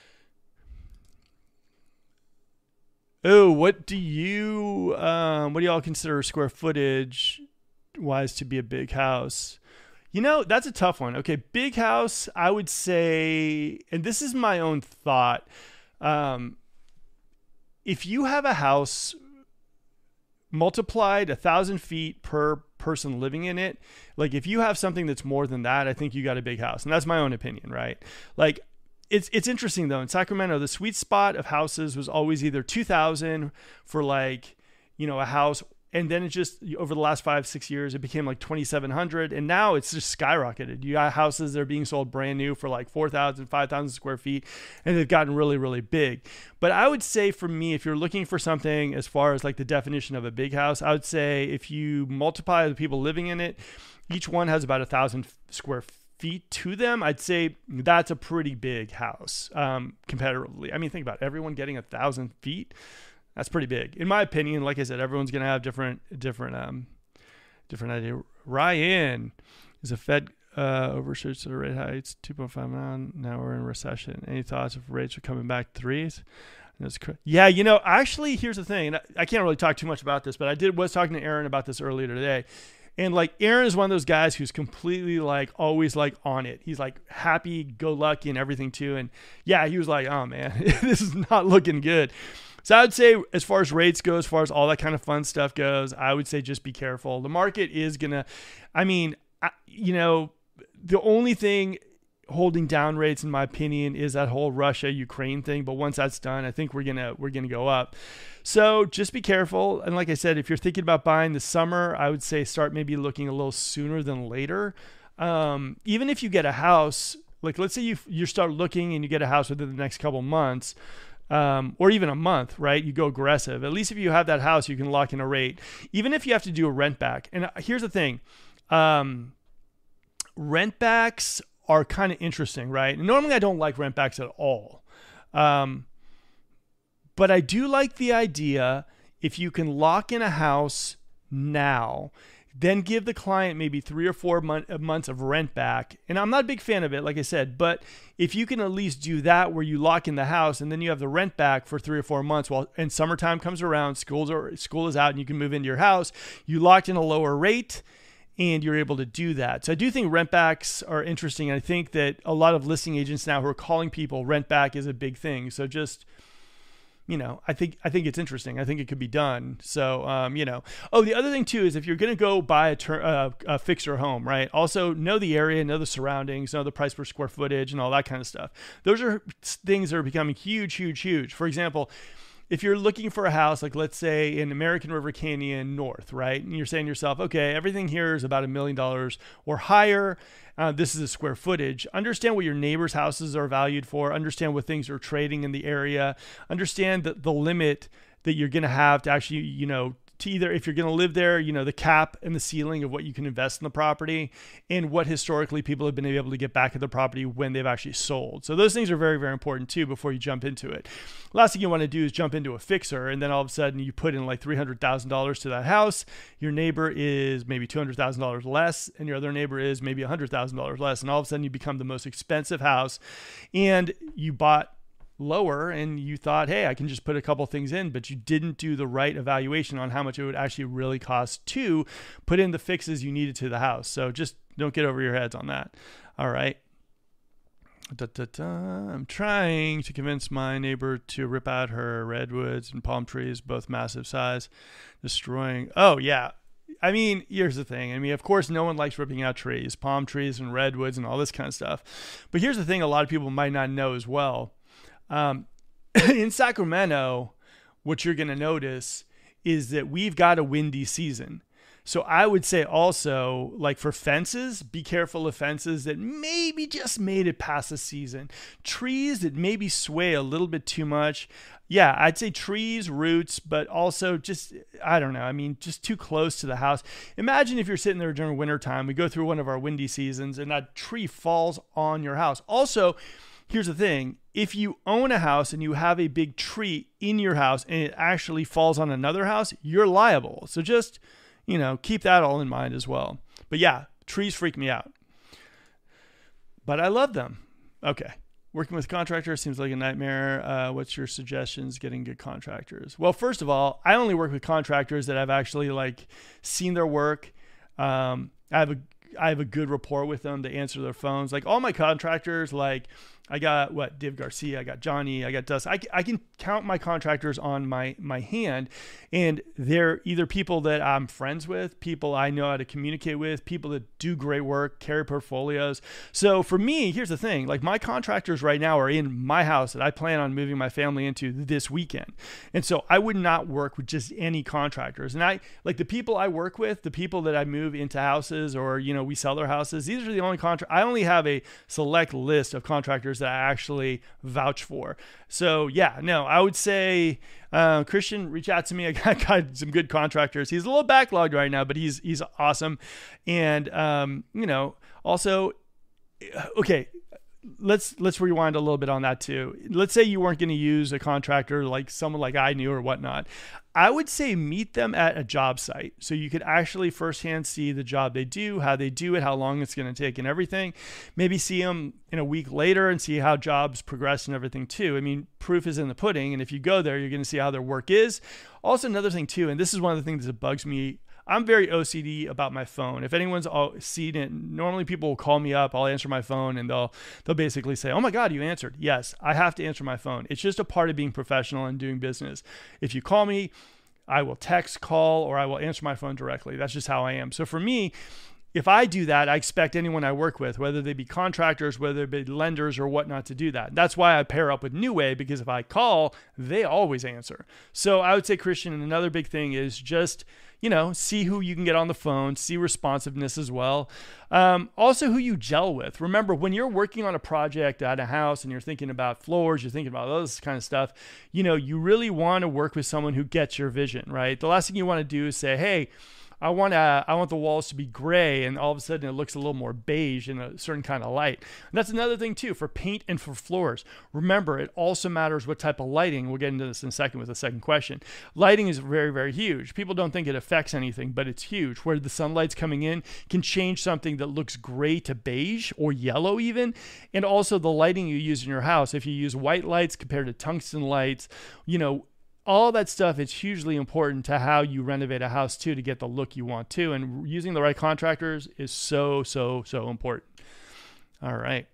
Oh, what do you, um, what do y'all consider square footage wise to be a big house? You know, that's a tough one. Okay, big house, I would say, and this is my own thought. Um, if you have a house multiplied a thousand feet per person living in it, like if you have something that's more than that, I think you got a big house. And that's my own opinion, right? Like, it's it's interesting though. In Sacramento, the sweet spot of houses was always either two thousand for like, you know, a house. And then it just, over the last five, six years, it became like twenty-seven hundred. And now it's just skyrocketed. You got houses that are being sold brand new for like four thousand, five thousand square feet. And they've gotten really, really big. But I would say for me, if you're looking for something as far as like the definition of a big house, I would say if you multiply the people living in it, each one has about a thousand square feet to them. I'd say that's a pretty big house um, comparatively. I mean, think about it. Everyone getting a thousand feet. That's pretty big, in my opinion. Like I said, everyone's gonna have different, different, um, different idea. Ryan is a Fed uh, overshoots the rate heights, two point five now. Now we're in recession. Any thoughts if rates are coming back to threes? That's cr- yeah, you know, actually, here's the thing. And I, I can't really talk too much about this, but I did was talking to Aaron about this earlier today. And like Aaron is one of those guys who's completely like always like on it. He's like happy go lucky and everything too. And yeah, he was like, oh man, this is not looking good. So I would say as far as rates go, as far as all that kind of fun stuff goes, I would say just be careful. The market is going to, I mean, I, you know, the only thing holding down rates, in my opinion, is that whole Russia-Ukraine thing. But once that's done, I think we're going to, we're going to go up. So just be careful. And like I said, if you're thinking about buying this summer, I would say start maybe looking a little sooner than later. um, even if you get a house, like let's say you you start looking and you get a house within the next couple months, um, or even a month, right? You go aggressive. At least if you have that house, you can lock in a rate, even if you have to do a rent back. And here's the thing, um, rent backs are kind of interesting, right? And normally I don't like rent backs at all. Um, but I do like the idea if you can lock in a house now, then give the client maybe three or four month, months of rent back. And I'm not a big fan of it, like I said, but if you can at least do that where you lock in the house and then you have the rent back for three or four months while and summertime comes around, schools are, school is out and you can move into your house, you locked in a lower rate and you're able to do that. So I do think rent backs are interesting. I think that a lot of listing agents now who are calling people rent back is a big thing. So just, you know, I think I think it's interesting. I think it could be done. So, um, you know, oh, the other thing too is if you're going to go buy a, ter- uh, a fixer home, right? Also know the area, know the surroundings, know the price per square footage, and all that kind of stuff. Those are things that are becoming huge, huge, huge. For example, if you're looking for a house, like let's say in American River Canyon North, right? And you're saying to yourself, okay, everything here is about a million dollars or higher. Uh, this is a square footage. Understand what your neighbors' houses are valued for. Understand what things are trading in the area. Understand the, the limit that you're going to have to actually, you know, to either, if you're going to live there, you know, the cap and the ceiling of what you can invest in the property and what historically people have been able to get back at the property when they've actually sold. So those things are very, very important too before you jump into it. Last thing you want to do is jump into a fixer and then all of a sudden you put in like three hundred thousand dollars to that house. Your neighbor is maybe two hundred thousand dollars less and your other neighbor is maybe one hundred thousand dollars less. And all of a sudden you become the most expensive house and you bought lower and you thought, hey, I can just put a couple things in, but you didn't do the right evaluation on how much it would actually really cost to put in the fixes you needed to the house. So just don't get over your heads on that. All right. Da, da, da. I'm trying to convince my neighbor to rip out her redwoods and palm trees, both massive size, destroying. Oh, yeah. I mean, here's the thing. I mean, of course, no one likes ripping out trees, palm trees and redwoods and all this kind of stuff. But here's the thing a lot of people might not know as well. Um, in Sacramento, what you're going to notice is that we've got a windy season. So I would say also, like for fences, be careful of fences that maybe just made it past the season. Trees that maybe sway a little bit too much. Yeah, I'd say trees, roots, but also just, I don't know. I mean, just too close to the house. Imagine if you're sitting there during winter time, we go through one of our windy seasons and that tree falls on your house. Also, here's the thing. If you own a house and you have a big tree in your house and it actually falls on another house, you're liable. So just, you know, keep that all in mind as well. But yeah, trees freak me out. But I love them. Okay. Working with contractors seems like a nightmare. Uh, what's your suggestions getting good contractors? Well, first of all, I only work with contractors that I've actually like seen their work. Um, I have a I have a good rapport with them to answer their phones. Like all my contractors, like I got what Div Garcia, I got Johnny, I got Dust. I, I can count my contractors on my, my hand, and they're either people that I'm friends with, people I know how to communicate with, people that do great work, carry portfolios. So for me, here's the thing, like my contractors right now are in my house that I plan on moving my family into this weekend. And so I would not work with just any contractors. And I, like the people I work with, the people that I move into houses or, you know, we sell their houses, these are the only contract. I only have a select list of contractors that I actually vouch for. So yeah, no, I would say, uh, Christian, reach out to me. I got, got some good contractors. He's a little backlogged right now, but he's, he's awesome. And, um, you know, also, okay, let's, let's rewind a little bit on that too. Let's say you weren't going to use a contractor like someone like I knew or whatnot. I would say meet them at a job site so you could actually firsthand see the job they do, how they do it, how long it's going to take and everything. Maybe see them in a week later and see how jobs progress and everything too. I mean, proof is in the pudding. And if you go there, you're going to see how their work is. Also, another thing too, and this is one of the things that bugs me, I'm very O C D about my phone. If anyone's all seen it, normally people will call me up, I'll answer my phone and they'll they'll basically say, oh my God, you answered. Yes, I have to answer my phone. It's just a part of being professional and doing business. If you call me, I will text, call, or I will answer my phone directly. That's just how I am. So for me, if I do that, I expect anyone I work with, whether they be contractors, whether they be lenders or whatnot, to do that. That's why I pair up with New Way, because if I call, they always answer. So I would say, Christian, another big thing is just, you know, see who you can get on the phone, see responsiveness as well. Um, also, who you gel with. Remember, when you're working on a project at a house and you're thinking about floors, you're thinking about all this kind of stuff, you know, you really want to work with someone who gets your vision, right? The last thing you want to do is say, hey, I want to, I want the walls to be gray, and all of a sudden it looks a little more beige in a certain kind of light. And that's another thing too, for paint and for floors. Remember, it also matters what type of lighting. We'll get into this in a second with the second question. Lighting is very, very huge. People don't think it affects anything, but it's huge. Where the sunlight's coming in can change something that looks gray to beige or yellow even. And also the lighting you use in your house. If you use white lights compared to tungsten lights, you know, all that stuff is hugely important to how you renovate a house too, to get the look you want to. And using the right contractors is so, so, so important. All right.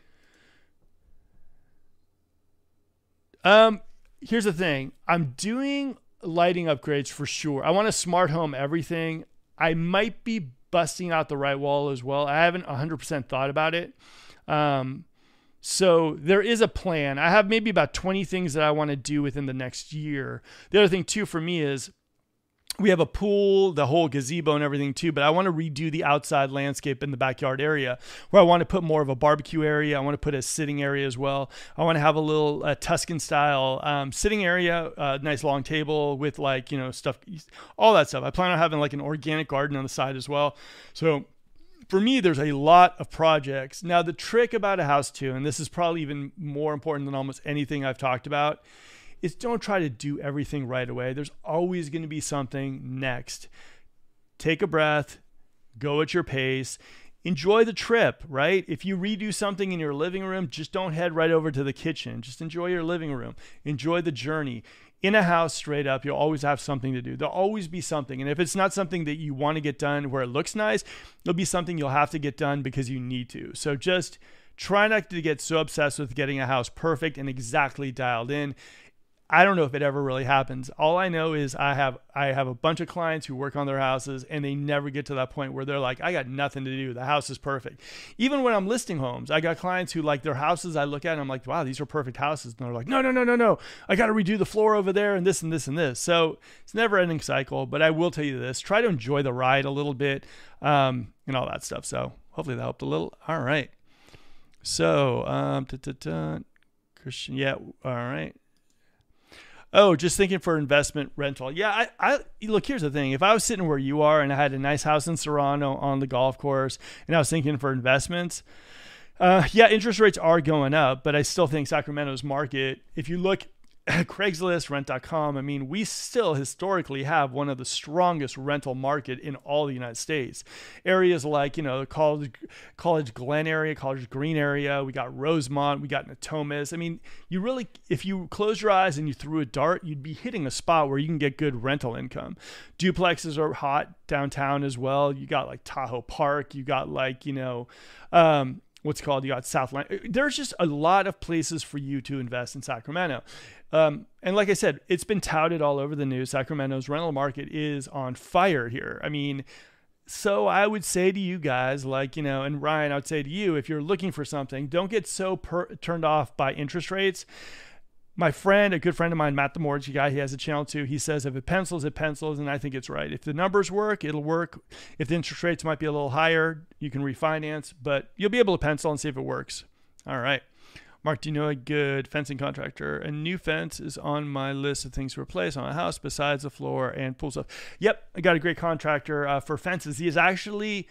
Um, here's the thing. I'm doing lighting upgrades for sure. I want a smart home everything. I might be busting out the right wall as well. I haven't one hundred percent thought about it. Um, So there is a plan. I have maybe about twenty things that I want to do within the next year. The other thing too for me is we have a pool, the whole gazebo and everything too, but I want to redo the outside landscape in the backyard area, where I want to put more of a barbecue area. I want to put a sitting area as well. I want to have a little uh, Tuscan style um, sitting area, a uh, nice long table with, like, you know, stuff, all that stuff. I plan on having like an organic garden on the side as well. So for me, there's a lot of projects. Now, the trick about a house too, and this is probably even more important than almost anything I've talked about, is don't try to do everything right away. There's always going to be something next. Take a breath, go at your pace, enjoy the trip, right? If you redo something in your living room, just don't head right over to the kitchen. Just enjoy your living room. Enjoy the journey. In a house, straight up, you'll always have something to do. There'll always be something. And if it's not something that you want to get done where it looks nice, it'll be something you'll have to get done because you need to. So just try not to get so obsessed with getting a house perfect and exactly dialed in. I don't know if it ever really happens. All I know is I have I have a bunch of clients who work on their houses, and they never get to that point where they're like, I got nothing to do. The house is perfect. Even when I'm listing homes, I got clients who, like, their houses, I look at and I'm like, wow, these are perfect houses. And they're like, no, no, no, no, no. I got to redo the floor over there and this and this and this. So it's a never ending cycle, but I will tell you this, try to enjoy the ride a little bit um, and all that stuff. So hopefully that helped a little. All right. So, um, da, da, da, Christian, yeah. All right. Oh, just thinking for investment rental. Yeah, I, I look, here's the thing. If I was sitting where you are and I had a nice house in Serrano on the golf course and I was thinking for investments, uh, yeah, interest rates are going up, but I still think Sacramento's market, if you look at Craigslist, rent dot com, I mean, we still historically have one of the strongest rental market in all the United States. Areas like, you know, the College, College Glen area, College Green area, we got Rosemont, we got Natomas. I mean, you really, if you close your eyes and you threw a dart, you'd be hitting a spot where you can get good rental income. Duplexes are hot downtown as well. You got like Tahoe Park, you got like, you know, um, what's called, you got Southland. There's just a lot of places for you to invest in Sacramento. Um, and like I said, it's been touted all over the news. Sacramento's rental market is on fire here. I mean, so I would say to you guys, like, you know, and Ryan, I would say to you, if you're looking for something, don't get so per- turned off by interest rates. My friend, a good friend of mine, Matt the Mortgage guy, he has a channel too. He says if it pencils, it pencils, and I think it's right. If the numbers work, it'll work. If the interest rates might be a little higher, you can refinance, but you'll be able to pencil and see if it works. All right. Mark, do you know a good fencing contractor? A new fence is on my list of things to replace on a house besides the floor and pool stuff. Yep, I got a great contractor uh, for fences. He is actually,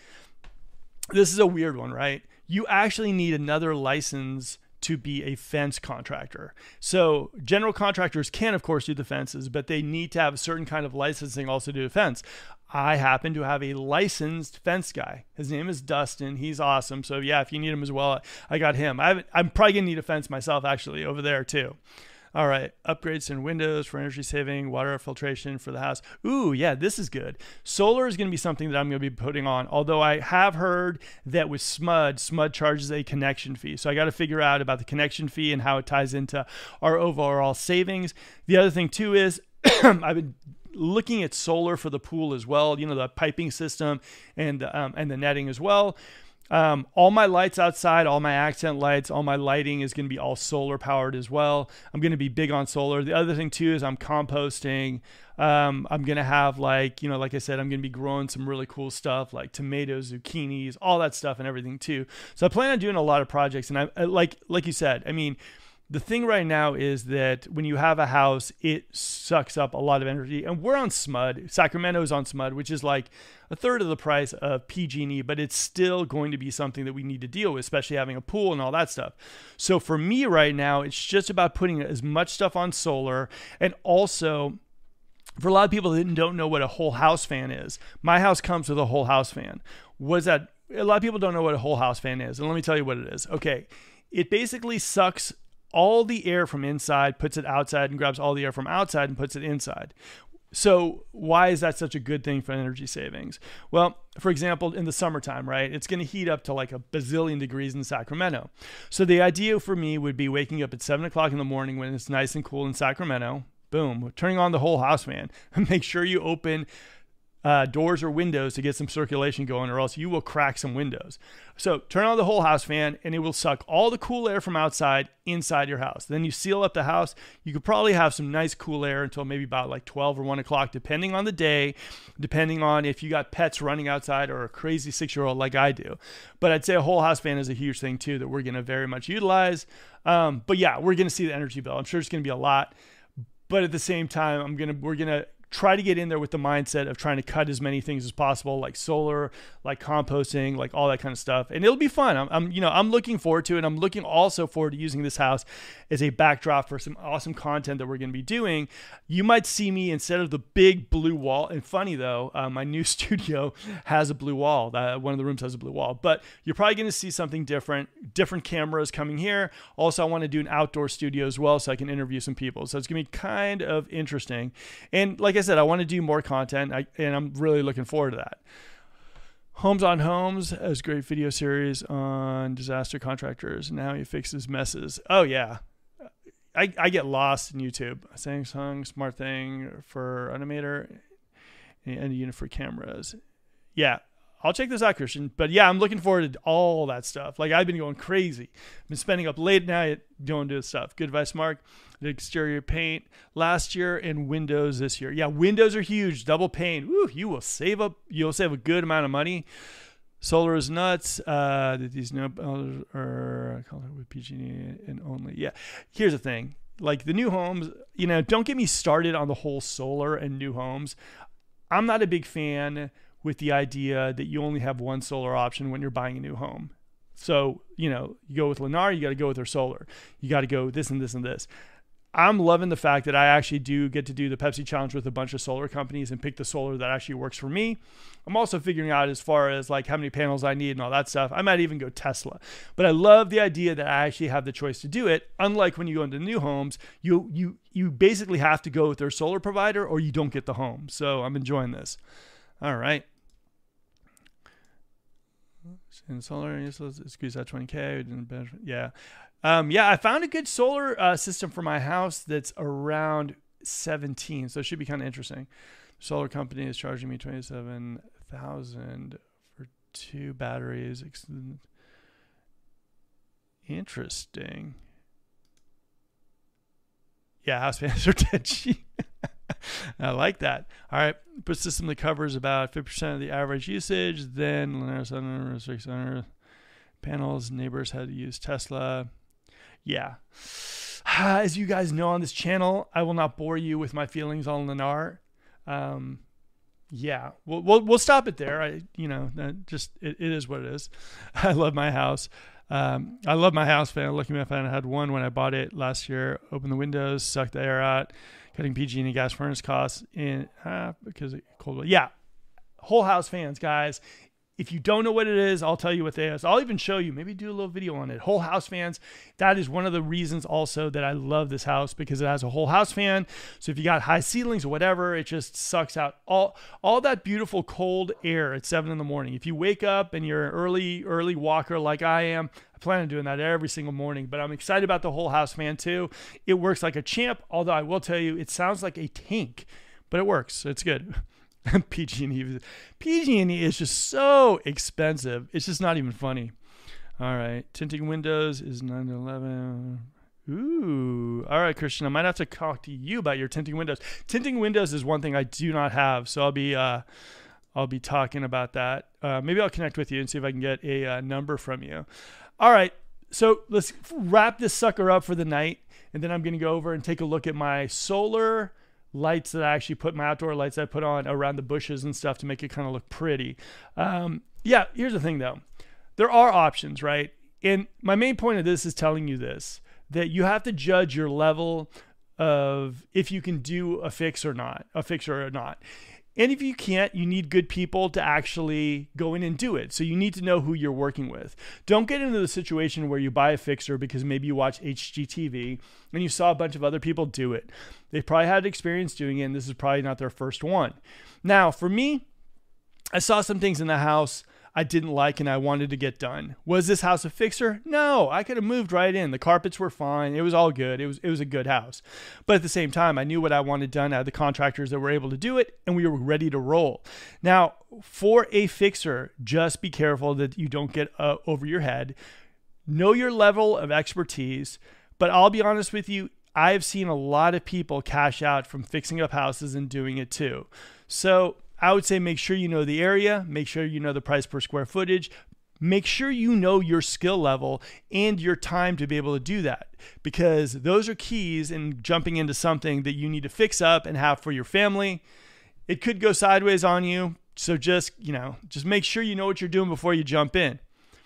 this is a weird one, right? You actually need another license to be a fence contractor. So general contractors can, of course, do the fences, but they need to have a certain kind of licensing also to do a fence. I happen to have a licensed fence guy. His name is Dustin. He's awesome. So yeah, if you need him as well, I got him. I haven't, I'm probably gonna need a fence myself actually over there too. All right, upgrades in windows for energy saving, water filtration for the house. Ooh, yeah, this is good. Solar is going to be something that I'm going to be putting on, although I have heard that with S M U D, S M U D charges a connection fee. So I got to figure out about the connection fee and how it ties into our overall savings. The other thing too is I've been looking at solar for the pool as well, you know, the piping system and, um, and the netting as well. Um, all my lights outside, all my accent lights, all my lighting is going to be all solar powered as well. I'm going to be big on solar. The other thing too is I'm composting. Um, I'm going to have like, you know, like I said, I'm going to be growing some really cool stuff like tomatoes, zucchinis, all that stuff and everything too. So I plan on doing a lot of projects. And I like, like you said, I mean, the thing right now is that when you have a house, it sucks up a lot of energy. And we're on S M U D. Sacramento's on S M U D, which is like a third of the price of P G and E, but it's still going to be something that we need to deal with, especially having a pool and all that stuff. So for me right now, it's just about putting as much stuff on solar. And also, for a lot of people that don't know what a whole house fan is, my house comes with a whole house fan. What is that? A lot of people don't know what a whole house fan is. And let me tell you what it is. Okay. It basically sucks all the air from inside, puts it outside, and grabs all the air from outside and puts it inside. So why is that such a good thing for energy savings? Well, for example, in the summertime, right, it's going to heat up to like a bazillion degrees in Sacramento. So the idea for me would be waking up at seven o'clock in the morning when it's nice and cool in Sacramento. Boom, turning on the whole house fan. Make sure you open Uh, doors or windows to get some circulation going, or else you will crack some windows. So turn on the whole house fan and it will suck all the cool air from outside inside your house. Then you seal up the house. You could probably have some nice cool air until maybe about like twelve or one o'clock, depending on the day, depending on if you got pets running outside or a crazy six-year-old like I do. But I'd say a whole house fan is a huge thing too that we're going to very much utilize. Um, but yeah, we're going to see the energy bill. I'm sure it's going to be a lot. But at the same time, I'm gonna we're going to try to get in there with the mindset of trying to cut as many things as possible, like solar, like composting, like all that kind of stuff. And it'll be fun. I'm, I'm, you know, I'm looking forward to it. I'm looking also forward to using this house as a backdrop for some awesome content that we're going to be doing. You might see me instead of the big blue wall. And funny though, uh, my new studio has a blue wall. Uh, one of the rooms has a blue wall, but you're probably going to see something different, different cameras coming here. Also, I want to do an outdoor studio as well so I can interview some people. So it's going to be kind of interesting. And like I said, I want to do more content, I, and I'm really looking forward to that. Homes on Homes is a great video series on disaster contractors and how he fixes messes. Oh yeah, I, I get lost in YouTube. Samsung Smart Thing for Animator and a unit for cameras. Yeah, I'll check this out, Christian. But yeah, I'm looking forward to all that stuff. Like I've been going crazy. I've been spending up late at night doing this stuff. Good advice, Mark. The exterior paint last year and windows this year. Yeah, windows are huge. Double pane. Woo, you will save up. You'll save a good amount of money. Solar is nuts. Uh, these no are colored with P G and E and only. Yeah. Here's the thing. Like the new homes, you know, don't get me started on the whole solar and new homes. I'm not a big fan with the idea that you only have one solar option when you're buying a new home. So, you know, you go with Lennar, you got to go with their solar. You got to go this and this and this. I'm loving the fact that I actually do get to do the Pepsi Challenge with a bunch of solar companies and pick the solar that actually works for me. I'm also figuring out as far as like how many panels I need and all that stuff. I might even go Tesla. But I love the idea that I actually have the choice to do it. Unlike when you go into new homes, you you you basically have to go with their solar provider or you don't get the home. So I'm enjoying this. All right. In solar, squeeze out twenty K. Yeah. Um, yeah, I found a good solar uh, system for my house that's around seventeen. So it should be kind of interesting. Solar company is charging me twenty-seven thousand for two batteries. Interesting. Yeah, house fans are dead cheap. I like that. All right. Put system that covers about fifty percent of the average usage. Then six hundred panels. Neighbors had to use Tesla. Yeah. As you guys know on this channel, I will not bore you with my feelings on Lennar. Um, yeah, we'll, we'll, we'll stop it there. I, you know, just, it, it is what it is. I love my house. Um, I love my house fan. Lucky man, I had one when I bought it last year. Open the windows, suck the air out, cutting P G and E gas furnace costs in uh, because of cold. Yeah. Whole house fans, guys. If you don't know what it is, I'll tell you what it is. I'll even show you, maybe do a little video on it. Whole house fans, that is one of the reasons also that I love this house because it has a whole house fan. So if you got high ceilings or whatever, it just sucks out all, all that beautiful cold air at seven in the morning. If you wake up and you're an early, early walker like I am, I plan on doing that every single morning, but I'm excited about the whole house fan too. It works like a champ, although I will tell you, it sounds like a tank. but it works. It's good. P G and E. P G and E is just so expensive. It's just not even funny. All right. Tinting windows is nine to eleven. Ooh. All right, Christian. I might have to talk to you about your tinting windows. Tinting windows is one thing I do not have, so I'll be uh, I'll be talking about that. Uh, maybe I'll connect with you and see if I can get a uh, number from you. All right. So let's wrap this sucker up for the night, and then I'm going to go over and take a look at my solar lights that I actually put, my outdoor lights that I put on around the bushes and stuff to make it kind of look pretty. Um, yeah, here's the thing though. There are options, right? And my main point of this is telling you this, that you have to judge your level of if you can do a fix or not, a fixer or not. And if you can't, you need good people to actually go in and do it. So you need to know who you're working with. Don't get into the situation where you buy a fixer because maybe you watch H G T V and you saw a bunch of other people do it. They probably had experience doing it, and this is probably not their first one. Now, for me, I saw some things in the house I didn't like and I wanted to get done. Was this house a fixer? No, I could have moved right in. The carpets were fine. It was all good. It was it was a good house. But at the same time, I knew what I wanted done. I had the contractors that were able to do it, and we were ready to roll. Now, for a fixer, just be careful that you don't get uh, over your head. Know your level of expertise. But I'll be honest with you, I've seen a lot of people cash out from fixing up houses and doing it too. So I would say make sure you know the area, make sure you know the price per square footage, make sure you know your skill level and your time to be able to do that, because those are keys in jumping into something that you need to fix up and have for your family. It could go sideways on you, so just, you know, just make sure you know what you're doing before you jump in.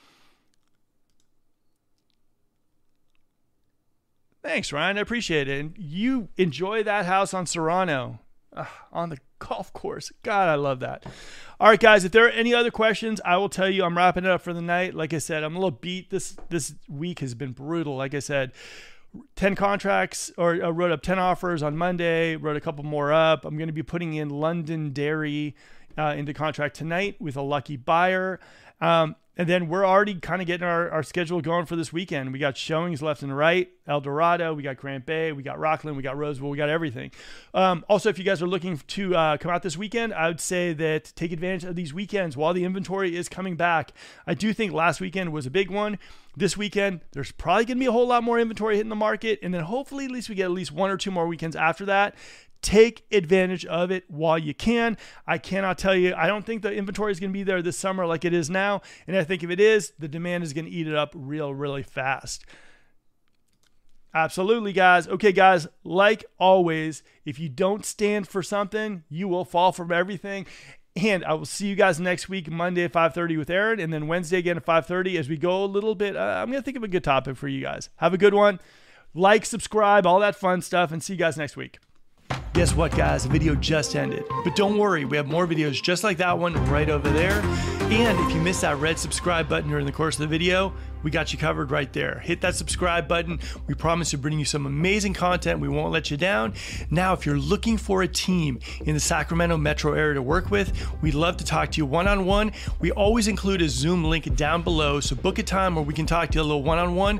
Thanks, Ryan. I appreciate it. And you enjoy that house on Serrano. Uh, on the golf course. God, I love that. All right, guys, if there are any other questions, I will tell you I'm wrapping it up for the night. Like I said, I'm a little beat. This this week has been brutal. Like I said, ten contracts, or I wrote up ten offers on Monday, wrote a couple more up. I'm going to be putting in Londonderry uh, into contract tonight with a lucky buyer. Um, And then we're already kind of getting our, our schedule going for this weekend. We got showings left and right, El Dorado, we got Grant Bay, we got Rockland, we got Roseville, we got everything. Um, also, if you guys are looking to uh, come out this weekend, I would say that take advantage of these weekends while the inventory is coming back. I do think last weekend was a big one. This weekend, there's probably going to be a whole lot more inventory hitting the market. And then hopefully at least we get at least one or two more weekends after that. Take advantage of it while you can. I cannot tell you, I don't think the inventory is going to be there this summer like it is now. And I think if it is, the demand is going to eat it up real, really fast. Absolutely, guys. Okay, guys, like always, if you don't stand for something, you will fall from everything. And I will see you guys next week, Monday at five thirty with Aaron, and then Wednesday again at five thirty as we go a little bit. Uh, I'm going to think of a good topic for you guys. Have a good one. Like, subscribe, all that fun stuff, and see you guys next week. Guess what, guys? The video just ended. But don't worry, we have more videos just like that one right over there. And if you missed that red subscribe button during the course of the video, we got you covered right there. Hit that subscribe button. We promise to bring you some amazing content. We won't let you down. Now, if you're looking for a team in the Sacramento metro area to work with, we'd love to talk to you one-on-one. We always include a Zoom link down below, so book a time where we can talk to you a little one-on-one.